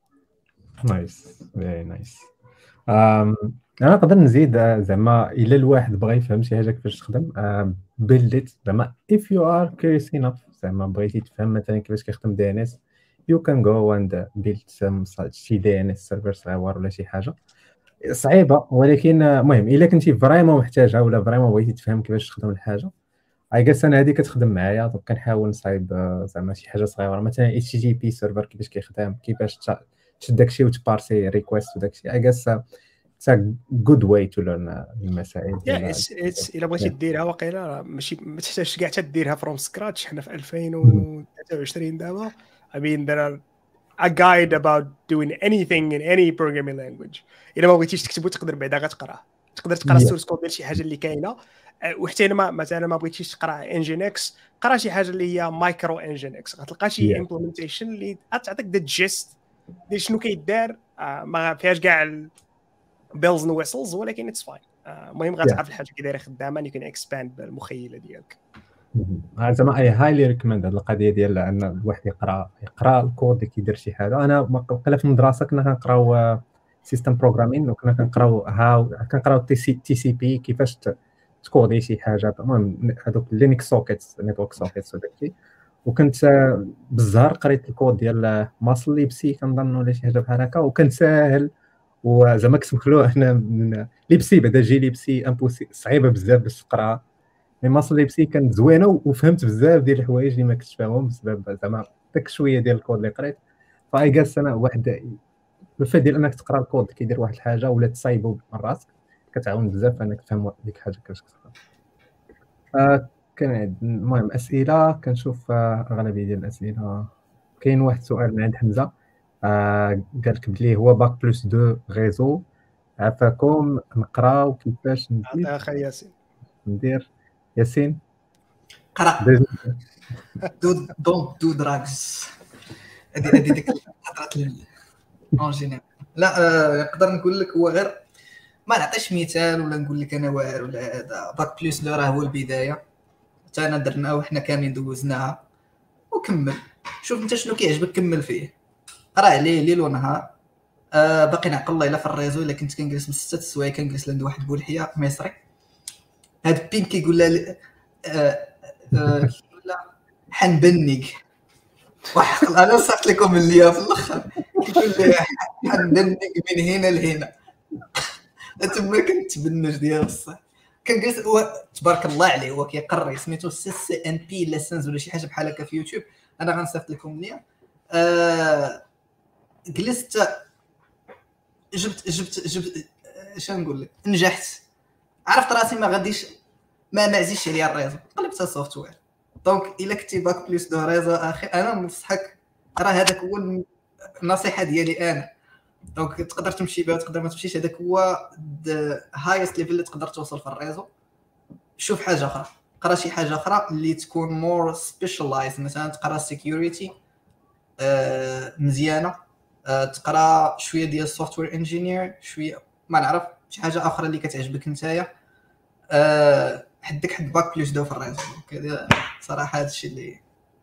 Speaker 1: نايس فيري نايس. انا نقدر نزيد زعما الا الواحد بغى يفهم شي حاجه كيفاش تخدم بيلد زعما if you are curious enough زعما بغيتي تفهم مثلا كيفاش كيخدم دي ان اس you can go and build some شي دي ان اس سيرفر صغير ولا شي حاجه صعيبه ولكن المهم الا كنتي فريمون محتاجها ولا فريمون بغيتي تفهم كيفاش تخدم الحاجه اي جاس انا هذه كتخدم معايا دونك كنحاول نصايب زعما شي حاجه صغيره مثلا اتش تي بي سيرفر كيفاش كيخدم كيفاش تشد داكشي وتبارسي ريكويست وداكشي اي جاس it's a good way to learn المسائل.
Speaker 3: yeah it's it's الا بغيتي ديرها واقيلا ماشي ما تحتاجش كاع تديرها from scratch. حنا في ألفين وثلاثة وعشرين دابا I mean there are a guide about doing anything in any programming language. الا ما بغيتيش تكتبو تقدر بعدا غتقراه تقدر تقرا
Speaker 1: Yeah.
Speaker 3: السورس كود ديال شي حاجه اللي كاينه. أه، وحتى انا ما مثلا ما بغيتيش تقرا انجينكس، قرا شي حاجه اللي هي مايكرو انجينكس، غتلقى شي
Speaker 1: Yeah.
Speaker 3: امبلمنتيشن اللي تعطيك ذا جيست ديال شنو كيدار. أه، ما فيهاش كاع بيلز اند ويسلز، ولكن اتس فاين. المهم غتعرف الحاجه كي دايره خدامه، يمكن اكسباند بالمخيله ديالك.
Speaker 1: مهم. زعما اي هايلي ريكومند هاد القضيه ديال ان الواحد يقرا يقرا الكود اللي كيدير شي حاجه. انا ما قبل في المدرسه كنا كنقراو سيستم بروغرامين، وكنا كنقراو هاو كنقراو تي سي تي سي بي كيفاش ت- تكودي شي حاجه. المهم هذوك لينكس سوكيتس نيتورك سوكيتس وداكشي. وكنت آه، بالزهر قريت الكود ديال ماسل ليبسي كنظن ولا شي حاجه بحال هكا، وكان ساهل وزعما كنت مخلوع هنا من ليبسي. بعدا جي ليبسي امبوسي صعيبه بزاف باش تقراها، مي ماسل ليبسي كانت زوينه وفهمت بزاف ديال الحوايج اللي ما كنتش فاهمهم بسبب زعما داك شويه ديال الكود اللي قريت. فاي جاس انا واحد الفات ديال انك تقرا الكود كيدير واحد الحاجه ولا تصايبو من راسك كتعاون بزاف انك تفهم ديك الحاجه كيفاش كتقرا. آه كان عند- المهم اسئله كنشوف آه اغلبيه ديال الاسئله. كاين واحد السؤال من عند حمزه، آه قال لك بلي هو باك بلس دو غيزو، عفاكم نقراو كيفاش ندير
Speaker 3: عطيها اخي ياسين.
Speaker 1: ندير ياسين
Speaker 2: قرا
Speaker 1: دير-
Speaker 2: دو دونت دو دراجز. هذه هذه ديك الهضره اون جينيرال. لا آه، نقدر نقول لك هو غير ما نعطيش مثال ولا نقول لك انا واعر ولا هذا. باك بلس لو راه هو البدايه، حتى انا درناها وحنا كاملين دوزناها وكمل. شوف انت شنو كيعجبك كمل فيه، راه عليه ليل ونهار. آه باقي نعقل الله الا في الريزو الا كنت كنجلس من ستة السوايع كنجلس لعند واحد بولحيه مصري. هاد بين كيقول لها آه آه لا حنبنيك واحد. انا وصفت لكم اللي في الاخر كيقول لي حنبنيك من هنا لهنا. تما كنتبنج ديال بصح كنجلس هو تبارك الله عليه هو كيقري سميتو سي ان بي ليسنز ولا شي حاجه بحال هكا في يوتيوب. انا غنصيفط لكم اللين. آه جلست جبت جبت جبت اش نقول لك نجحت. عرفت راسي ما غاديش ما نعزيش عليا الريزو، قلبت السوفت وير. دونك الا كنتي باك بلس دو ريزو اخي انا ننصحك راه هذاك هو النصيحه ديالي انا. دونك تقدر تمشي بها تقدر ما تمشيش، هذاك هو هايست ليفل اللي تقدر توصل في الريزو. شوف حاجه اخرى، قرا شي حاجه اخرى اللي تكون مور سبيشالايز، مثلا تقرا سيكيورتي آه مزيانه، آه تقرا شويه ديال السوفتوير انجينير، شويه ما نعرف شي حاجه اخرى اللي كتعجبك نتايا. آه حدك حد باك بلس دو في الريزو. كذا صراحه هذا الشيء اللي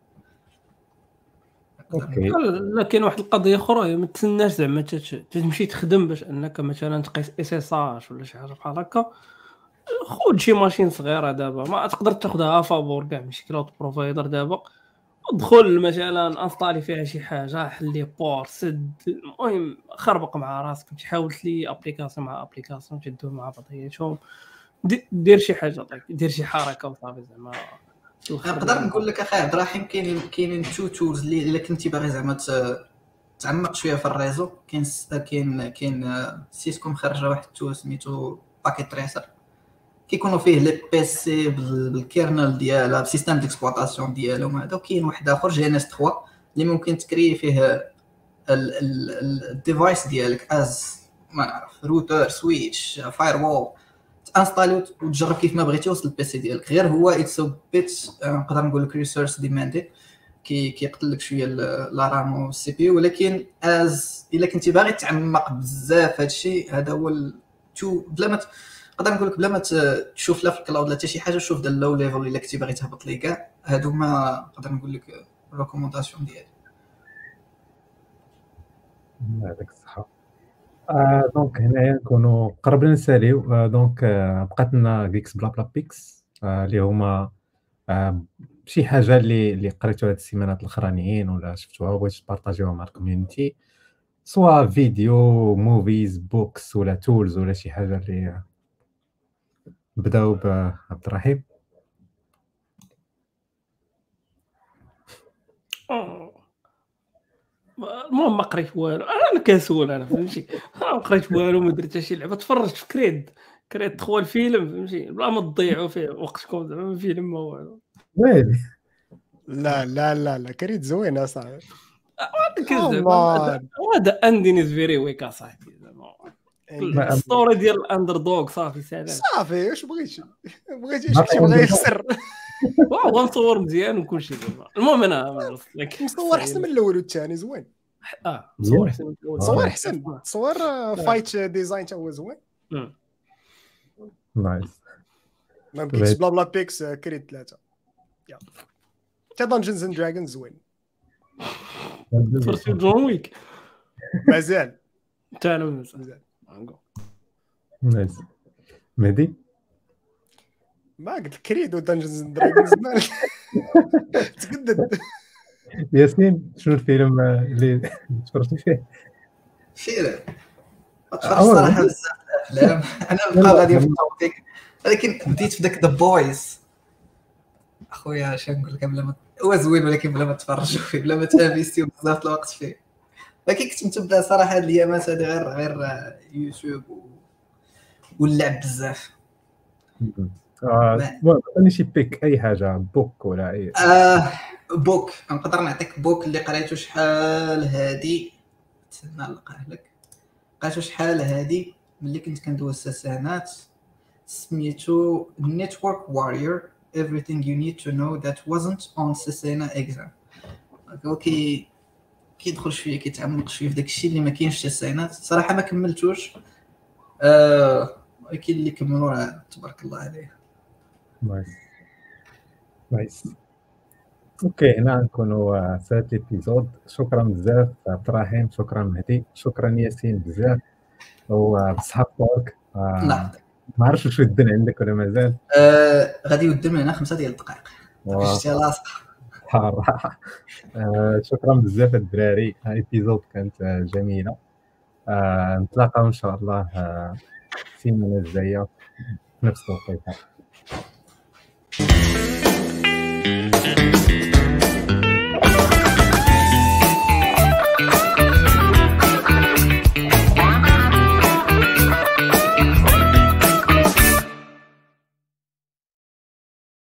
Speaker 1: اوكي.
Speaker 4: لا كاين واحد القضيه اخرى ما تسناش زعما تت- تمشي تخدم باش انك مثلا تقيس اس اس اش ولا شي حاجه بحال هكا. خذ شي ماشين صغيره دابا ما تقدر تاخذها فابور كاع ماشي كلاود بروفايدر دابا. ادخل مثلا انستالي فيها شي حاجه حلي بور سد، المهم خربق مع راسك تمشي حاول لي ابليكاسيون مع ابليكاسيون تشدو مع بعضياتهم. دي- دير شي حاجه طيب دير شي حركه وصافي زعما
Speaker 2: نقدر نقول لك اخي عبد الرحيم كاينين كاينين تو تولز اللي الا كنتي باغي زعما ت- تعمق شويه في الريزو. كاين س- كاين كاين آه، سيسكو مخرجه واحد التول سميتو باكيت تريسر، كيكونوا فيه لي بي سي بال- بالكيرنل ديالها بسيستم ديكسبلوطاسيون ديالهم هذا. وكاين واحد اخر جي ان اس ثلاثة اللي ممكن تكري فيه الديفايس ديالك از ما نعرف روتر سويتش فاير وول، تانستالي وتجرب كيف ما بغيتي يوصل البي سي ديالك. غير هو اتس بيت نقدر نقول لك ريسورس ديماندي، كي كيقتل لك شويه لا رام والسي بي. ولكن از الا كنتي باغي تعمق بزاف هادشي هذا هو تو بلا ما نقدر نقول لك بلا ما تشوف لا في الكلاود لا حتى شي حاجه. شوف دا اللو ليفل الا كنتي باغي تهبط لي كاع هادو ما نقدر نقول لك ريكومونداسيون ديالي.
Speaker 1: يعطيك الصحه. آه دونك هنايا نكونوا قربنا نساليو. آه دونك آه بقات لنا جيكس بلا بلا بيكس آه اللي هما آه شي حاجه اللي اللي قريتوها هاد السيمانات الاخرانيين ولا شفتوها وبغيتو تبارطاجيوها مع الكوميونيتي، سواء فيديو موفيز بوكس ولا تولز ولا شي حاجه اللي نبداو بعبد الرحيم.
Speaker 4: المهم ما قريت والو. انا كنسول انا فهمتي ما قريت والو ما درت شي لعبه. تفرجت في كريد كريد تخوى الفيلم فهمتي بلا ما تضيعوا فيه وقتكم زعما فيلم ما والو.
Speaker 1: ويلي
Speaker 3: لا لا لا لا كريت زوينه صاحبي.
Speaker 4: هذا كذا هذا اندين از فيري ويك اصاحبي زعما الستوري ديال الاندر دوغ صافي سالات
Speaker 3: صافي واش بغيتي بغيتي شي بغى يخسر
Speaker 4: واو نصور مزيان وكل شيء دابا المهم انا
Speaker 3: مصور احسن من الاول والثاني زوين
Speaker 4: اه صور احسن من الاول
Speaker 3: صور احسن صور فايت ديزاين تا هو زوين
Speaker 1: نايس
Speaker 3: ما بكيتش بلا بلا بيكس كريد ثلاثة يا تا دنجنز اند دراجونز زوين
Speaker 4: فرسي جون ويك
Speaker 3: مازال
Speaker 4: تا انا مازال
Speaker 1: نايس مهدي
Speaker 3: ما قلت كريد ودنجنز اند دراجونز تقدد
Speaker 1: ياسين شنو الفيلم اللي تفرجتي فيه؟
Speaker 2: فيلم اتفرج صراحه بزاف الافلام انا بقى غادي في التوبيك ولكن بديت في داك ذا بويز اخويا اش نقول لك بلا ما هو زوين ولكن بلا ما تفرجوا فيه بلا ما تافيستيو بزاف الوقت فيه ولكن كنت متبع صراحه هاد الايامات هادي غير غير يوتيوب واللعب بزاف
Speaker 1: اه عطيني شي بيك اي حاجه بوك ولا اي
Speaker 2: آه بوك نقدر نعطيك بوك اللي قريته شحال هادي تسنى نلقاه لك قريته شحال هادي ملي كنت كندوز السنات سميتو Network Warrior Everything You Need to Know That Wasn't on Cesena Exam. هو كي كيدخل شويه كيتعمق شويه في داك الشيء اللي ما كاينش في السنات صراحه ما كملتوش آه ولكن اللي كملوه تبارك الله عليه.
Speaker 1: نايس نايس اوكي هنا نكونوا في هذا الابيزود. شكرا بزاف عبد الرحيم، شكرا مهدي، شكرا ياسين بزاف وبصحاب بورك.
Speaker 2: نعم
Speaker 1: ما عرفتش واش الدن عندك ولا مازال؟
Speaker 2: آه غادي يودم هنا خمسة ديال الدقائق شتي لاصق
Speaker 1: حاره. آه شكرا بزاف الدراري، الابيزود كانت جميله. آه نتلاقاو ان شاء الله آه السيمانه الجايه في نفس الوقت.